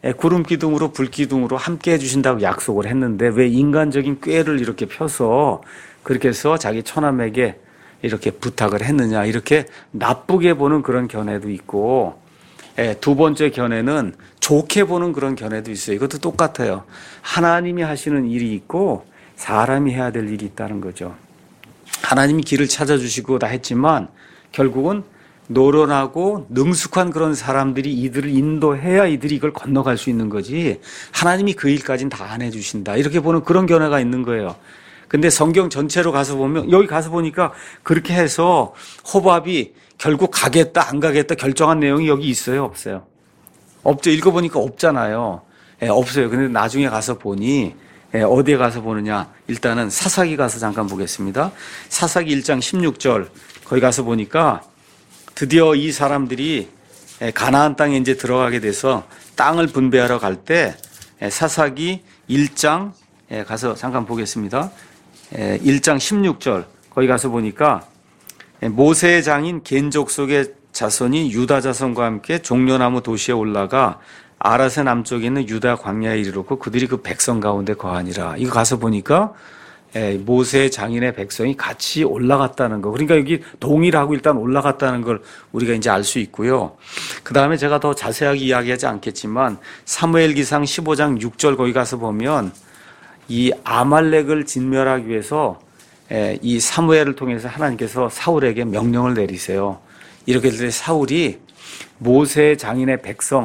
구름 기둥으로 불 기둥으로 함께 해주신다고 약속을 했는데 왜 인간적인 꾀를 이렇게 펴서 그렇게 해서 자기 처남에게 이렇게 부탁을 했느냐, 이렇게 나쁘게 보는 그런 견해도 있고, 두 번째 견해는 좋게 보는 그런 견해도 있어요. 이것도 똑같아요. 하나님이 하시는 일이 있고 사람이 해야 될 일이 있다는 거죠. 하나님이 길을 찾아주시고 다 했지만 결국은 노련하고 능숙한 그런 사람들이 이들을 인도해야 이들이 이걸 건너갈 수 있는 거지, 하나님이 그 일까지는 다 안 해주신다, 이렇게 보는 그런 견해가 있는 거예요. 근데 성경 전체로 가서 보면, 여기 가서 보니까 그렇게 해서 호밥이 결국 가겠다 안 가겠다 결정한 내용이 여기 있어요, 없어요? 없죠. 읽어보니까 없잖아요. 없어요. 근데 나중에 가서 보니, 어디에 가서 보느냐, 일단은 사사기 가서 잠깐 보겠습니다. 사사기 1장 16절 거기 가서 보니까 드디어 이 사람들이 가나안 땅에 이제 들어가게 돼서 땅을 분배하러 갈 때, 사사기 1장 가서 잠깐 보겠습니다. 1장 16절 거기 가서 보니까 모세의 장인 겐족 속의 자손이 유다 자손과 함께 종려나무 도시에 올라가 아라세 남쪽에 있는 유다 광야에 이르렀고 그들이 그 백성 가운데 거하니라. 이거 가서 보니까 모세의 장인의 백성이 같이 올라갔다는 거. 그러니까 여기 동일하고 일단 올라갔다는 걸 우리가 이제 알 수 있고요. 그 다음에 제가 더 자세하게 이야기하지 않겠지만 사무엘기상 15장 6절 거기 가서 보면 이 아말렉을 진멸하기 위해서 이 사무엘을 통해서 하나님께서 사울에게 명령을 내리세요. 이렇게 될 때 사울이 모세 장인의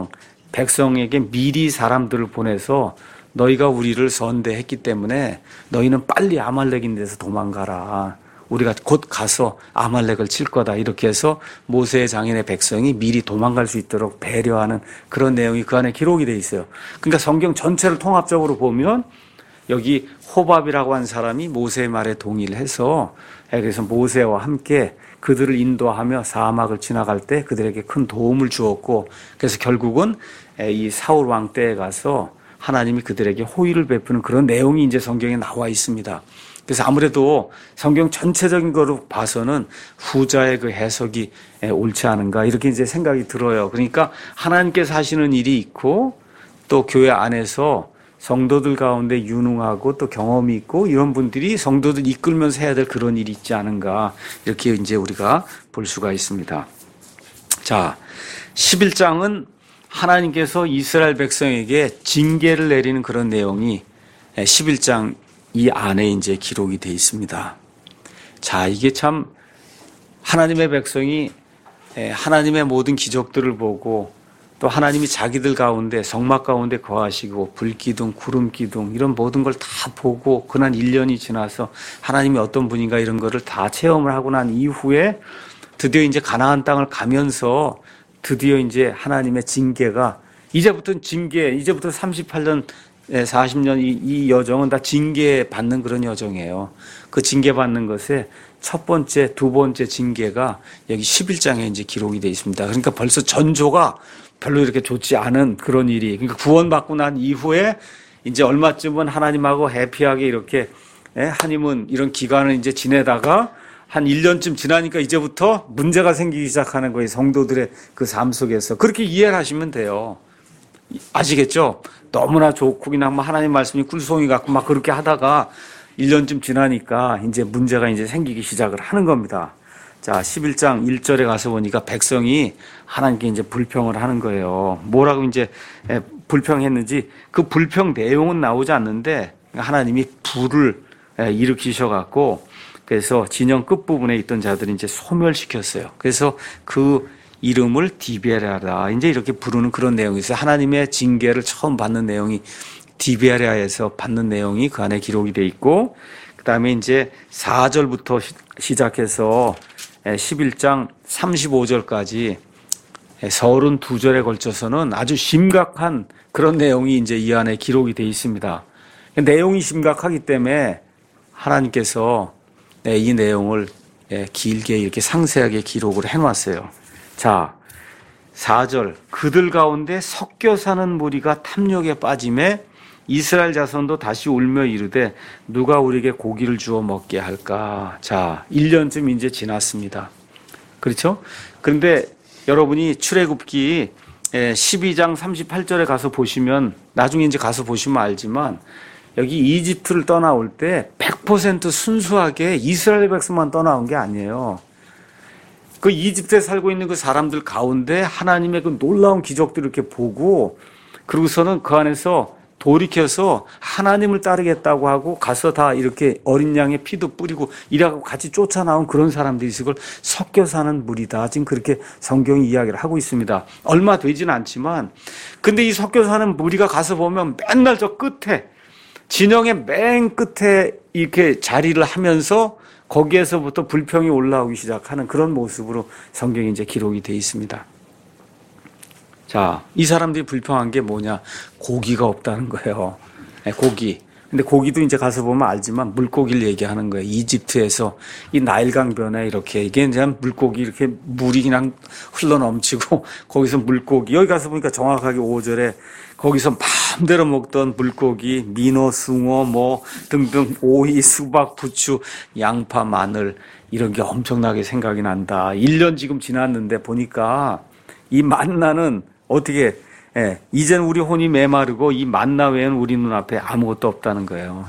백성에게 미리 사람들을 보내서 너희가 우리를 선대했기 때문에 너희는 빨리 아말렉인 데서 도망가라. 우리가 곧 가서 아말렉을 칠 거다. 이렇게 해서 모세의 장인의 백성이 미리 도망갈 수 있도록 배려하는 그런 내용이 그 안에 기록이 돼 있어요. 그러니까 성경 전체를 통합적으로 보면 여기 호밥이라고 한 사람이 모세의 말에 동의를 해서, 그래서 모세와 함께 그들을 인도하며 사막을 지나갈 때 그들에게 큰 도움을 주었고, 그래서 결국은 이 사울 왕 때에 가서 하나님이 그들에게 호의를 베푸는 그런 내용이 이제 성경에 나와 있습니다. 그래서 아무래도 성경 전체적인 거로 봐서는 후자의 그 해석이 옳지 않은가, 이렇게 이제 생각이 들어요. 그러니까 하나님께서 하시는 일이 있고 또 교회 안에서 성도들 가운데 유능하고 또 경험이 있고 이런 분들이 성도들 이끌면서 해야 될 그런 일이 있지 않은가, 이렇게 이제 우리가 볼 수가 있습니다. 자, 11장은 하나님께서 이스라엘 백성에게 징계를 내리는 그런 내용이 11장 이 안에 이제 기록이 되어 있습니다. 자, 이게 참 하나님의 백성이 하나님의 모든 기적들을 보고 또 하나님이 자기들 가운데 성막 가운데 거하시고 불기둥, 구름기둥 이런 모든 걸 다 보고 그난 1년이 지나서 하나님이 어떤 분인가 이런 거를 다 체험을 하고 난 이후에 드디어 이제 가나안 땅을 가면서 드디어 이제 하나님의 징계가, 이제부터는 징계, 이제부터 38년, 40년 이 여정은 다 징계받는 그런 여정이에요. 그 징계받는 것에 첫 번째, 두 번째 징계가 여기 11장에 이제 기록이 되어 있습니다. 그러니까 벌써 전조가 별로 이렇게 좋지 않은 그런 일이, 그러니까 구원받고 난 이후에 이제 얼마쯤은 하나님하고 해피하게 이렇게 한임은 이런 기간을 이제 지내다가 한 1년쯤 지나니까 이제부터 문제가 생기기 시작하는 거예요. 성도들의 그 삶 속에서. 그렇게 이해를 하시면 돼요. 아시겠죠? 너무나 좋고 그냥 뭐 하나님 말씀이 꿀송이 같고 막 그렇게 하다가 1년쯤 지나니까 이제 문제가 이제 생기기 시작을 하는 겁니다. 자, 11장 1절에 가서 보니까 백성이 하나님께 이제 불평을 하는 거예요. 뭐라고 이제 불평했는지 그 불평 내용은 나오지 않는데 하나님이 불을 일으키셔갖고 그래서 진영 끝부분에 있던 자들이 이제 소멸시켰어요. 그래서 그 이름을 디베라다 이제 이렇게 부르는 그런 내용이 있어요. 하나님의 징계를 처음 받는 내용이 디베라에서 받는 내용이 그 안에 기록이 돼 있고, 그 다음에 이제 4절부터 시작해서 11장 35절까지 32절에 걸쳐서는 아주 심각한 그런 내용이 이제 이 안에 기록이 돼 있습니다. 내용이 심각하기 때문에 하나님께서 이 내용을 길게 이렇게 상세하게 기록을 해놨어요. 자, 4절 그들 가운데 섞여 사는 무리가 탐욕에 빠짐에 이스라엘 자손도 다시 울며 이르되 누가 우리에게 고기를 주어 먹게 할까. 자, 1년쯤 이제 지났습니다. 그렇죠? 그런데 여러분이 출애굽기 12장 38절에 가서 보시면, 나중에 이제 가서 보시면 알지만, 여기 이집트를 떠나올 때 100% 순수하게 이스라엘 백성만 떠나온 게 아니에요. 그 이집트에 살고 있는 그 사람들 가운데 하나님의 그 놀라운 기적들을 이렇게 보고, 그러고서는 그 안에서 돌이켜서 하나님을 따르겠다고 하고 가서 다 이렇게 어린 양의 피도 뿌리고 이라고 같이 쫓아나온 그런 사람들이 있을 걸 섞여 사는 무리다. 지금 그렇게 성경이 이야기를 하고 있습니다. 얼마 되지는 않지만, 근데 이 섞여 사는 무리가 가서 보면 맨날 저 끝에, 진영의 맨 끝에 이렇게 자리를 하면서 거기에서부터 불평이 올라오기 시작하는 그런 모습으로 성경이 이제 기록이 되어 있습니다. 자, 이 사람들이 불평한 게 뭐냐? 고기가 없다는 거예요. 고기. 근데 고기도 이제 가서 보면 알지만 물고기를 얘기하는 거예요. 이집트에서 이 나일강변에 이렇게, 이게 이제 물고기 이렇게 물이 그냥 흘러 넘치고 거기서 물고기, 여기 가서 보니까 정확하게 5절에 거기서 마음대로 먹던 물고기, 민어, 숭어 뭐 등등 오이, 수박, 부추, 양파, 마늘 이런 게 엄청나게 생각이 난다. 1년 지금 지났는데 보니까 이 만나는 어떻게, 이젠 우리 혼이 메마르고 이 만나 외에는 우리 눈앞에 아무것도 없다는 거예요.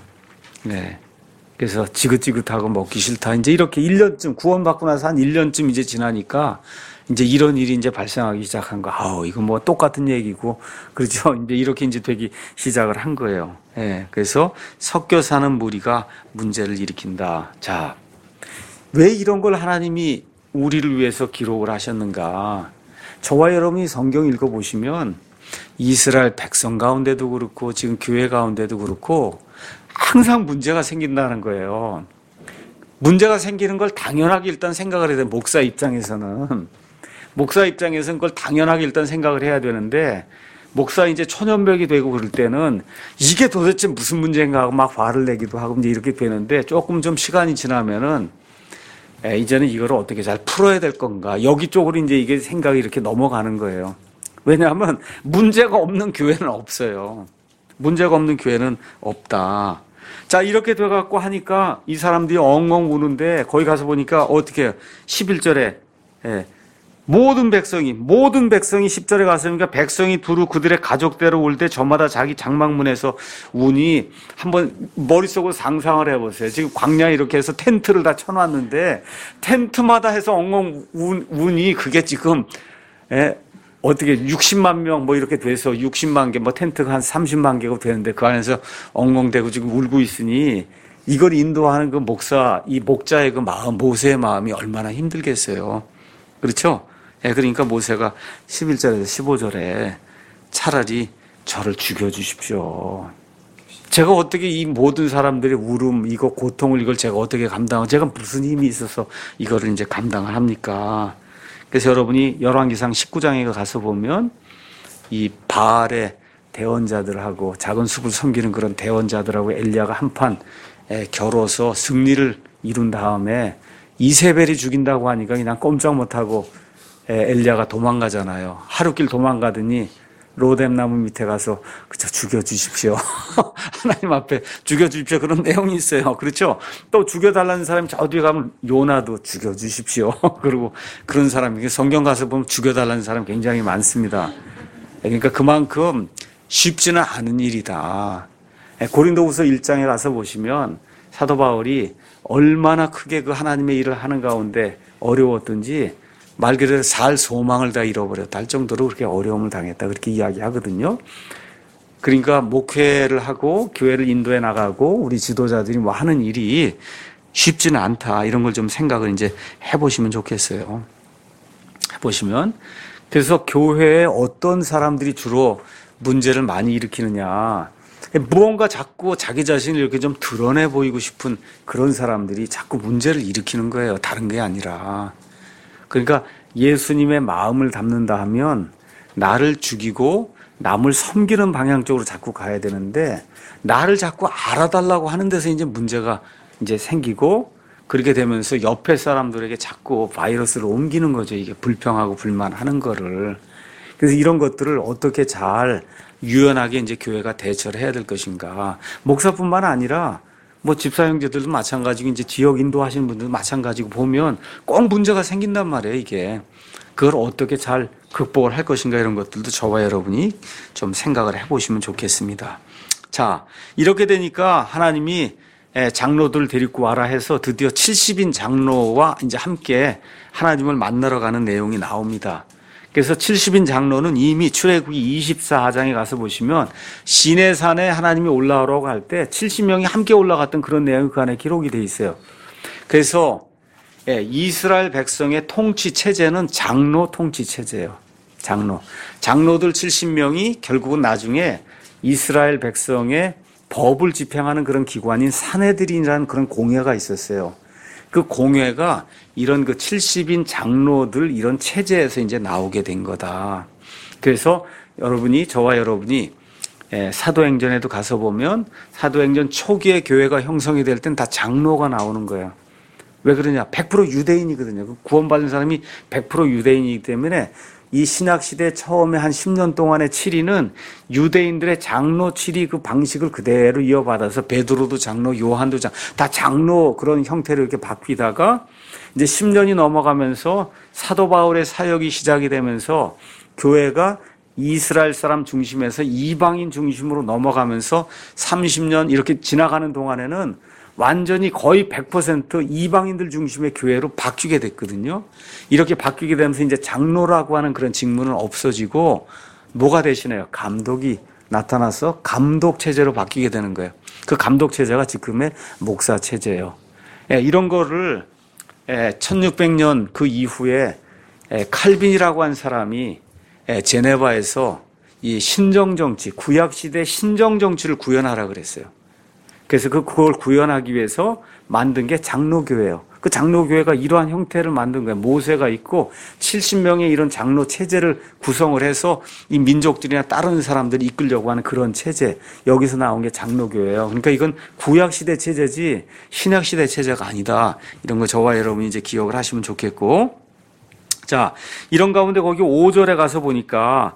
그래서 지긋지긋하고 먹기 싫다. 이제 이렇게 1년쯤, 구원받고 나서 한 1년쯤 이제 지나니까 이제 이런 일이 이제 발생하기 시작한 거. 이거 뭐 똑같은 얘기고, 그렇죠. 이제 이렇게 이제 되기 시작을 한 거예요. 그래서 섞여 사는 무리가 문제를 일으킨다. 자, 왜 이런 걸 하나님이 우리를 위해서 기록을 하셨는가? 저와 여러분이 성경 읽어보시면 이스라엘 백성 가운데도 그렇고 지금 교회 가운데도 그렇고 항상 문제가 생긴다는 거예요. 문제가 생기는 걸 당연하게 일단 생각을 해야 돼요. 목사 입장에서는 그걸 당연하게 일단 생각을 해야 되는데, 목사 이제 초년백이 되고 그럴 때는 이게 도대체 무슨 문제인가 하고 막 화를 내기도 하고 이제 이렇게 되는데, 조금 좀 시간이 지나면은 이제는 이거를 어떻게 잘 풀어야 될 건가, 여기 쪽으로 이제 이게 생각이 이렇게 넘어가는 거예요. 왜냐하면 문제가 없는 교회는 없어요. 문제가 없는 교회는 없다. 자, 이렇게 돼갖고 하니까 이 사람들이 엉엉 우는데, 거기 가서 보니까 어떻게 해요? 11절에 모든 백성이 10절에 갔으니까 백성이 두루 그들의 가족대로 올 때 저마다 자기 장막문에서 우니, 한번 머릿속으로 상상을 해보세요. 지금 광야에 이렇게 해서 텐트를 다 쳐놨는데 텐트마다 해서 엉엉 우니, 그게 지금 어떻게 60만 명 뭐 이렇게 돼서 60만 개, 뭐 텐트가 한 30만 개가 되는데 그 안에서 엉엉대고 지금 울고 있으니, 이걸 인도하는 그 목사, 이 목자의 그 마음, 모세의 마음이 얼마나 힘들겠어요. 그렇죠? 그러니까 모세가 11절에서 15절에 차라리 저를 죽여주십시오. 제가 어떻게 이 모든 사람들의 울음, 이거 고통을, 이걸 제가 어떻게 제가 무슨 힘이 있어서 이거를 이제 감당을 합니까? 그래서 여러분이 열왕기상 19장에 가서 보면 이 바알의 대원자들하고 작은 숲을 섬기는 그런 대원자들하고 엘리야가 한판 겨뤄서 승리를 이룬 다음에 이세벨이 죽인다고 하니까 그냥 꼼짝 못하고 엘리야가 도망가잖아요. 하루길 도망가더니 로뎀 나무 밑에 가서 그저 죽여주십시오. 하나님 앞에 죽여주십시오. 그런 내용이 있어요. 그렇죠? 또 죽여달라는 사람이 저 뒤에 가면 요나도 죽여주십시오. 그리고 그런 사람이, 성경 가서 보면 죽여달라는 사람 굉장히 많습니다. 그러니까 그만큼 쉽지는 않은 일이다. 고린도후서 1장에 가서 보시면 사도 바울이 얼마나 크게 그 하나님의 일을 하는 가운데 어려웠던지, 말 그대로 살 소망을 다 잃어버렸다 할 정도로 그렇게 어려움을 당했다, 그렇게 이야기하거든요. 그러니까 목회를 하고 교회를 인도해 나가고 우리 지도자들이 뭐 하는 일이 쉽지는 않다, 이런 걸 좀 생각을 이제 해보시면 좋겠어요. 해보시면, 그래서 교회에 어떤 사람들이 주로 문제를 많이 일으키느냐, 무언가 자꾸 자기 자신을 이렇게 좀 드러내 보이고 싶은 그런 사람들이 자꾸 문제를 일으키는 거예요. 다른 게 아니라. 그러니까 예수님의 마음을 담는다 하면 나를 죽이고 남을 섬기는 방향 쪽으로 자꾸 가야 되는데, 나를 자꾸 알아달라고 하는 데서 이제 문제가 이제 생기고, 그렇게 되면서 옆에 사람들에게 자꾸 바이러스를 옮기는 거죠. 이게 불평하고 불만하는 거를. 그래서 이런 것들을 어떻게 잘 유연하게 이제 교회가 대처를 해야 될 것인가. 목사뿐만 아니라 뭐 집사 형제들도 마찬가지고 이제 지역 인도하시는 분들도 마찬가지고 보면 꼭 문제가 생긴단 말이에요, 이게. 그걸 어떻게 잘 극복을 할 것인가 이런 것들도 저와 여러분이 좀 생각을 해보시면 좋겠습니다. 자, 이렇게 되니까 하나님이 장로들 데리고 와라 해서 드디어 70인 장로와 이제 함께 하나님을 만나러 가는 내용이 나옵니다. 그래서 70인 장로는 이미 출애굽기 24장에 가서 보시면 시내산에 하나님이 올라오라고 할 때 70명이 함께 올라갔던 그런 내용이 그 안에 기록이 돼 있어요. 그래서 이스라엘 백성의 통치 체제는 장로 통치 체제예요. 장로들 70명이 결국은 나중에 이스라엘 백성의 법을 집행하는 그런 기관인 산헤드린이라는 그런 공회가 있었어요. 그 공회가 이런 그 70인 장로들 이런 체제에서 이제 나오게 된 거다. 그래서 저와 여러분이 사도행전에도 가서 보면 사도행전 초기에 교회가 형성이 될 땐 다 장로가 나오는 거예요. 왜 그러냐? 100% 유대인이거든요. 구원받은 사람이 100% 유대인이기 때문에 이 신학시대 처음에 한 10년 동안의 치리는 유대인들의 장로 치리 그 방식을 그대로 이어받아서 베드로도 장로, 요한도 다 장로 그런 형태로 이렇게 바뀌다가 이제 10년이 넘어가면서 사도 바울의 사역이 시작이 되면서 교회가 이스라엘 사람 중심에서 이방인 중심으로 넘어가면서 30년 이렇게 지나가는 동안에는 완전히 거의 100% 이방인들 중심의 교회로 바뀌게 됐거든요. 이렇게 바뀌게 되면서 이제 장로라고 하는 그런 직무는 없어지고 뭐가 대신해요? 감독이 나타나서 감독 체제로 바뀌게 되는 거예요. 그 감독 체제가 지금의 목사 체제예요. 이런 거를 1600년 그 이후에 칼빈이라고 한 사람이 제네바에서 이 신정정치, 구약시대 신정정치를 구현하라 그랬어요. 그래서 그걸 구현하기 위해서 만든 게 장로교회예요. 그 장로교회가 이러한 형태를 만든 거예요. 모세가 있고 70명의 이런 장로 체제를 구성을 해서 이 민족들이나 다른 사람들이 이끌려고 하는 그런 체제. 여기서 나온 게 장로교회예요. 그러니까 이건 구약시대 체제지 신약시대 체제가 아니다. 이런 거 저와 여러분이 이제 기억을 하시면 좋겠고. 자, 이런 가운데 거기 5절에 가서 보니까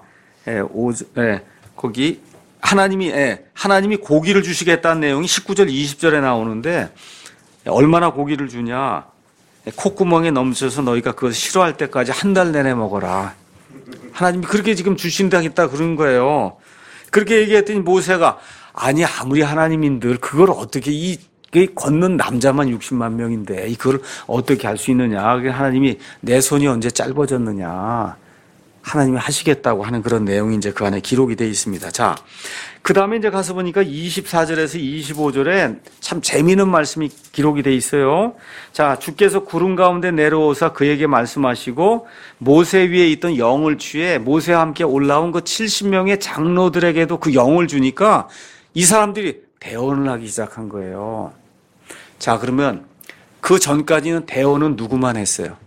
거기 하나님이 고기를 주시겠다는 내용이 19절, 20절에 나오는데 얼마나 고기를 주냐. 콧구멍에 넘쳐서 너희가 그것을 싫어할 때까지 한 달 내내 먹어라. 하나님이 그렇게 지금 주신다겠다 그런 거예요. 그렇게 얘기했더니 모세가 아무리 하나님인들 그걸 어떻게 이 걷는 남자만 60만 명인데 그걸 어떻게 할 수 있느냐. 하나님이 내 손이 언제 짧아졌느냐. 하나님이 하시겠다고 하는 그런 내용이 이제 그 안에 기록이 되어 있습니다. 자, 그 다음에 이제 가서 보니까 24절에서 25절에 참 재미있는 말씀이 기록이 되어 있어요. 자, 주께서 구름 가운데 내려오사 그에게 말씀하시고 모세 위에 있던 영을 취해 모세와 함께 올라온 그 70명의 장로들에게도 그 영을 주니까 이 사람들이 대언을 하기 시작한 거예요. 자, 그러면 그 전까지는 대언은 누구만 했어요?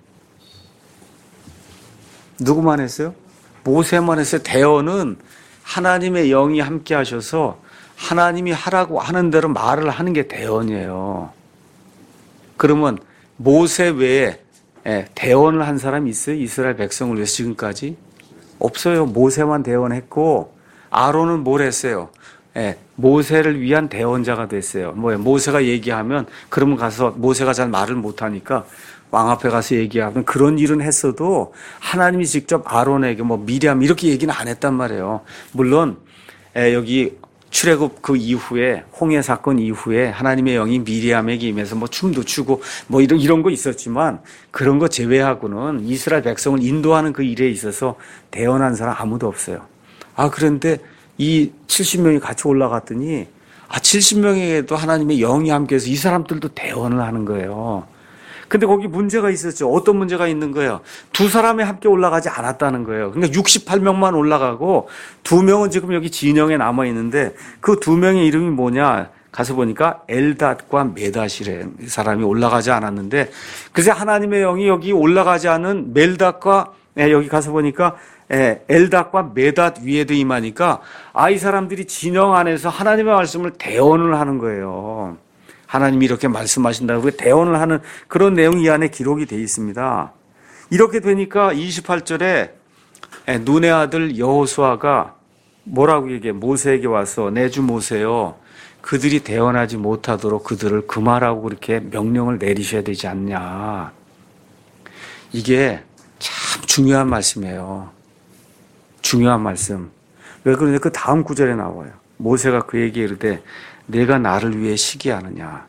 누구만 했어요? 모세만 했어요. 대언은 하나님의 영이 함께 하셔서 하나님이 하라고 하는 대로 말을 하는 게 대언이에요. 그러면 모세 외에 대언을 한 사람이 있어요? 이스라엘 백성을 위해서 지금까지? 없어요. 모세만 대언했고 아론은 뭘 했어요? 모세를 위한 대언자가 됐어요. 모세가 얘기하면 그러면 가서 모세가 잘 말을 못하니까 왕 앞에 가서 얘기하면 그런 일은 했어도 하나님이 직접 아론에게 미리암 이렇게 얘기는 안 했단 말이에요. 물론 여기 출애굽 그 이후에 홍해 사건 이후에 하나님의 영이 미리암에게 임해서 춤도 추고 이런 거 있었지만 그런 거 제외하고는 이스라엘 백성을 인도하는 그 일에 있어서 대언한 사람 아무도 없어요. 그런데 이 70명이 같이 올라갔더니 70명에게도 하나님의 영이 함께해서 이 사람들도 대언을 하는 거예요. 근데 거기 문제가 있었죠. 어떤 문제가 있는 거예요? 두 사람이 함께 올라가지 않았다는 거예요. 그러니까 68명만 올라가고 2명은 지금 여기 진영에 남아 있는데 그 2명의 이름이 뭐냐? 가서 보니까 엘닷과 메닷이래. 사람이 올라가지 않았는데 그래서 하나님의 영이 여기 올라가지 않은 멜닷과 여기 가서 보니까 엘닷과 메닷 위에도 임하니까 이 사람들이 진영 안에서 하나님의 말씀을 대언을 하는 거예요. 하나님이 이렇게 말씀하신다고 대언을 하는 그런 내용이 이 안에 기록이 되어 있습니다. 이렇게 되니까 28절에 눈의 아들 여호수아가 뭐라고 얘기해? 모세에게 와서 내 주 모세요. 그들이 대언하지 못하도록 그들을 금하라고 그렇게 명령을 내리셔야 되지 않냐. 이게 참 중요한 말씀이에요. 중요한 말씀. 왜 그러냐? 그 다음 구절에 나와요. 모세가 그에게 이르되 내가 나를 위해 시기하느냐.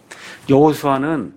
여호수아는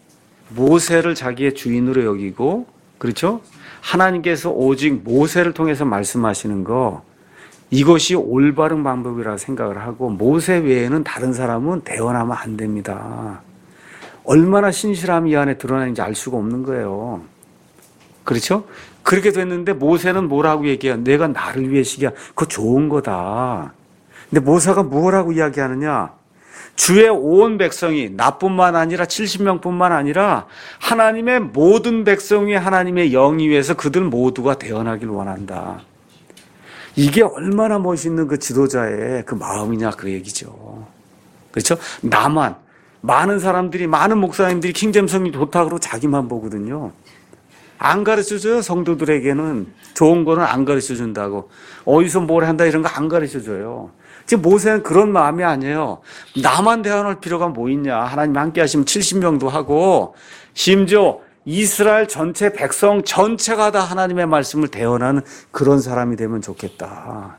모세를 자기의 주인으로 여기고, 그렇죠? 하나님께서 오직 모세를 통해서 말씀하시는 거, 이것이 올바른 방법이라 생각을 하고, 모세 외에는 다른 사람은 대언하면 안 됩니다. 얼마나 신실함이 이 안에 드러나는지 알 수가 없는 거예요. 그렇죠? 그렇게 됐는데 모세는 뭐라고 얘기해요? 내가 나를 위해 시기야. 그거 좋은 거다. 근데 모세가 뭐라고 이야기하느냐? 주의 온 백성이 나뿐만 아니라 70명뿐만 아니라 하나님의 모든 백성이 하나님의 영이 위해서 그들 모두가 대언하길 원한다. 이게 얼마나 멋있는 그 지도자의 그 마음이냐 그 얘기죠. 그렇죠? 나만, 많은 사람들이, 많은 목사님들이 킹제임스 성경 좋다고 자기만 보거든요. 안 가르쳐줘요. 성도들에게는 좋은 거는 안 가르쳐준다고. 어디서 뭘 한다 이런 거 안 가르쳐줘요. 지금 모세는 그런 마음이 아니에요. 나만 대언할 필요가 뭐 있냐. 하나님 함께 하시면 70명도 하고, 심지어 이스라엘 전체 백성 전체가 다 하나님의 말씀을 대언하는 그런 사람이 되면 좋겠다.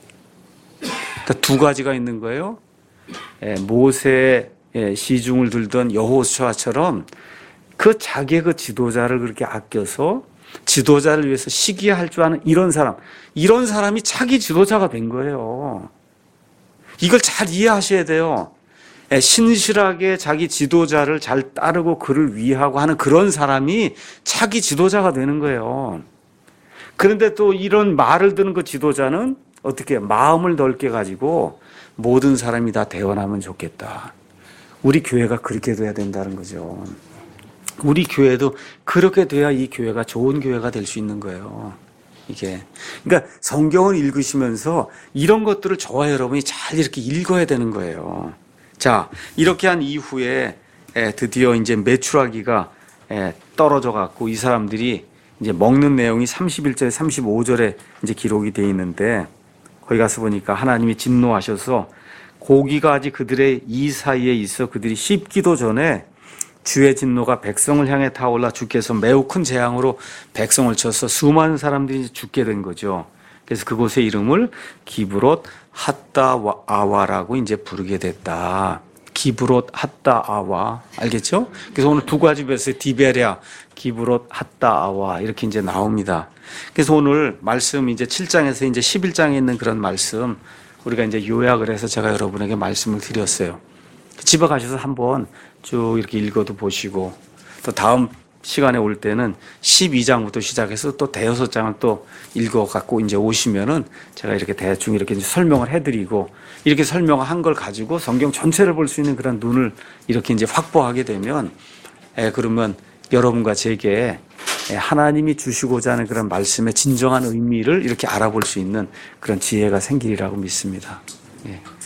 그러니까 두 가지가 있는 거예요. 모세의 시중을 들던 여호수아처럼 그 자기의 그 지도자를 그렇게 아껴서 지도자를 위해서 시기할 줄 아는 이런 사람이 차기 지도자가 된 거예요. 이걸 잘 이해하셔야 돼요. 신실하게 자기 지도자를 잘 따르고 그를 위하고 하는 그런 사람이 차기 지도자가 되는 거예요. 그런데 또 이런 말을 듣는 그 지도자는 어떻게 마음을 넓게 가지고 모든 사람이 다 대언하면 좋겠다. 우리 교회가 그렇게 돼야 된다는 거죠. 우리 교회도 그렇게 돼야 이 교회가 좋은 교회가 될 수 있는 거예요. 이게. 그러니까 성경을 읽으시면서 이런 것들을 저와 여러분이 잘 이렇게 읽어야 되는 거예요. 자, 이렇게 한 이후에 드디어 이제 메추라기가 떨어져 갖고 이 사람들이 이제 먹는 내용이 31절, 35절에 이제 기록이 되어 있는데, 거기 가서 보니까 하나님이 진노하셔서 고기가 아직 그들의 이 사이에 있어 그들이 씹기도 전에 주의 진노가 백성을 향해 타올라 주께서 매우 큰 재앙으로 백성을 쳐서 수많은 사람들이 죽게 된 거죠. 그래서 그곳의 이름을 기브롯 핫다아와라고 이제 부르게 됐다. 기브롯 핫다아와. 알겠죠? 그래서 오늘 두 가지 배웠어요. 디베랴, 기브롯 핫다아와 이렇게 이제 나옵니다. 그래서 오늘 말씀 이제 7장에서 이제 11장에 있는 그런 말씀 우리가 이제 요약을 해서 제가 여러분에게 말씀을 드렸어요. 집에 가셔서 한번 쭉 이렇게 읽어도 보시고, 또 다음 시간에 올 때는 12장부터 시작해서 또 대여섯 장을 또 읽어 갖고 이제 오시면은 제가 이렇게 대충 이렇게 이제 설명을 해드리고, 이렇게 설명한 걸 가지고 성경 전체를 볼 수 있는 그런 눈을 이렇게 이제 확보하게 되면, 그러면 여러분과 제게 하나님이 주시고자 하는 그런 말씀의 진정한 의미를 이렇게 알아볼 수 있는 그런 지혜가 생기리라고 믿습니다. 예.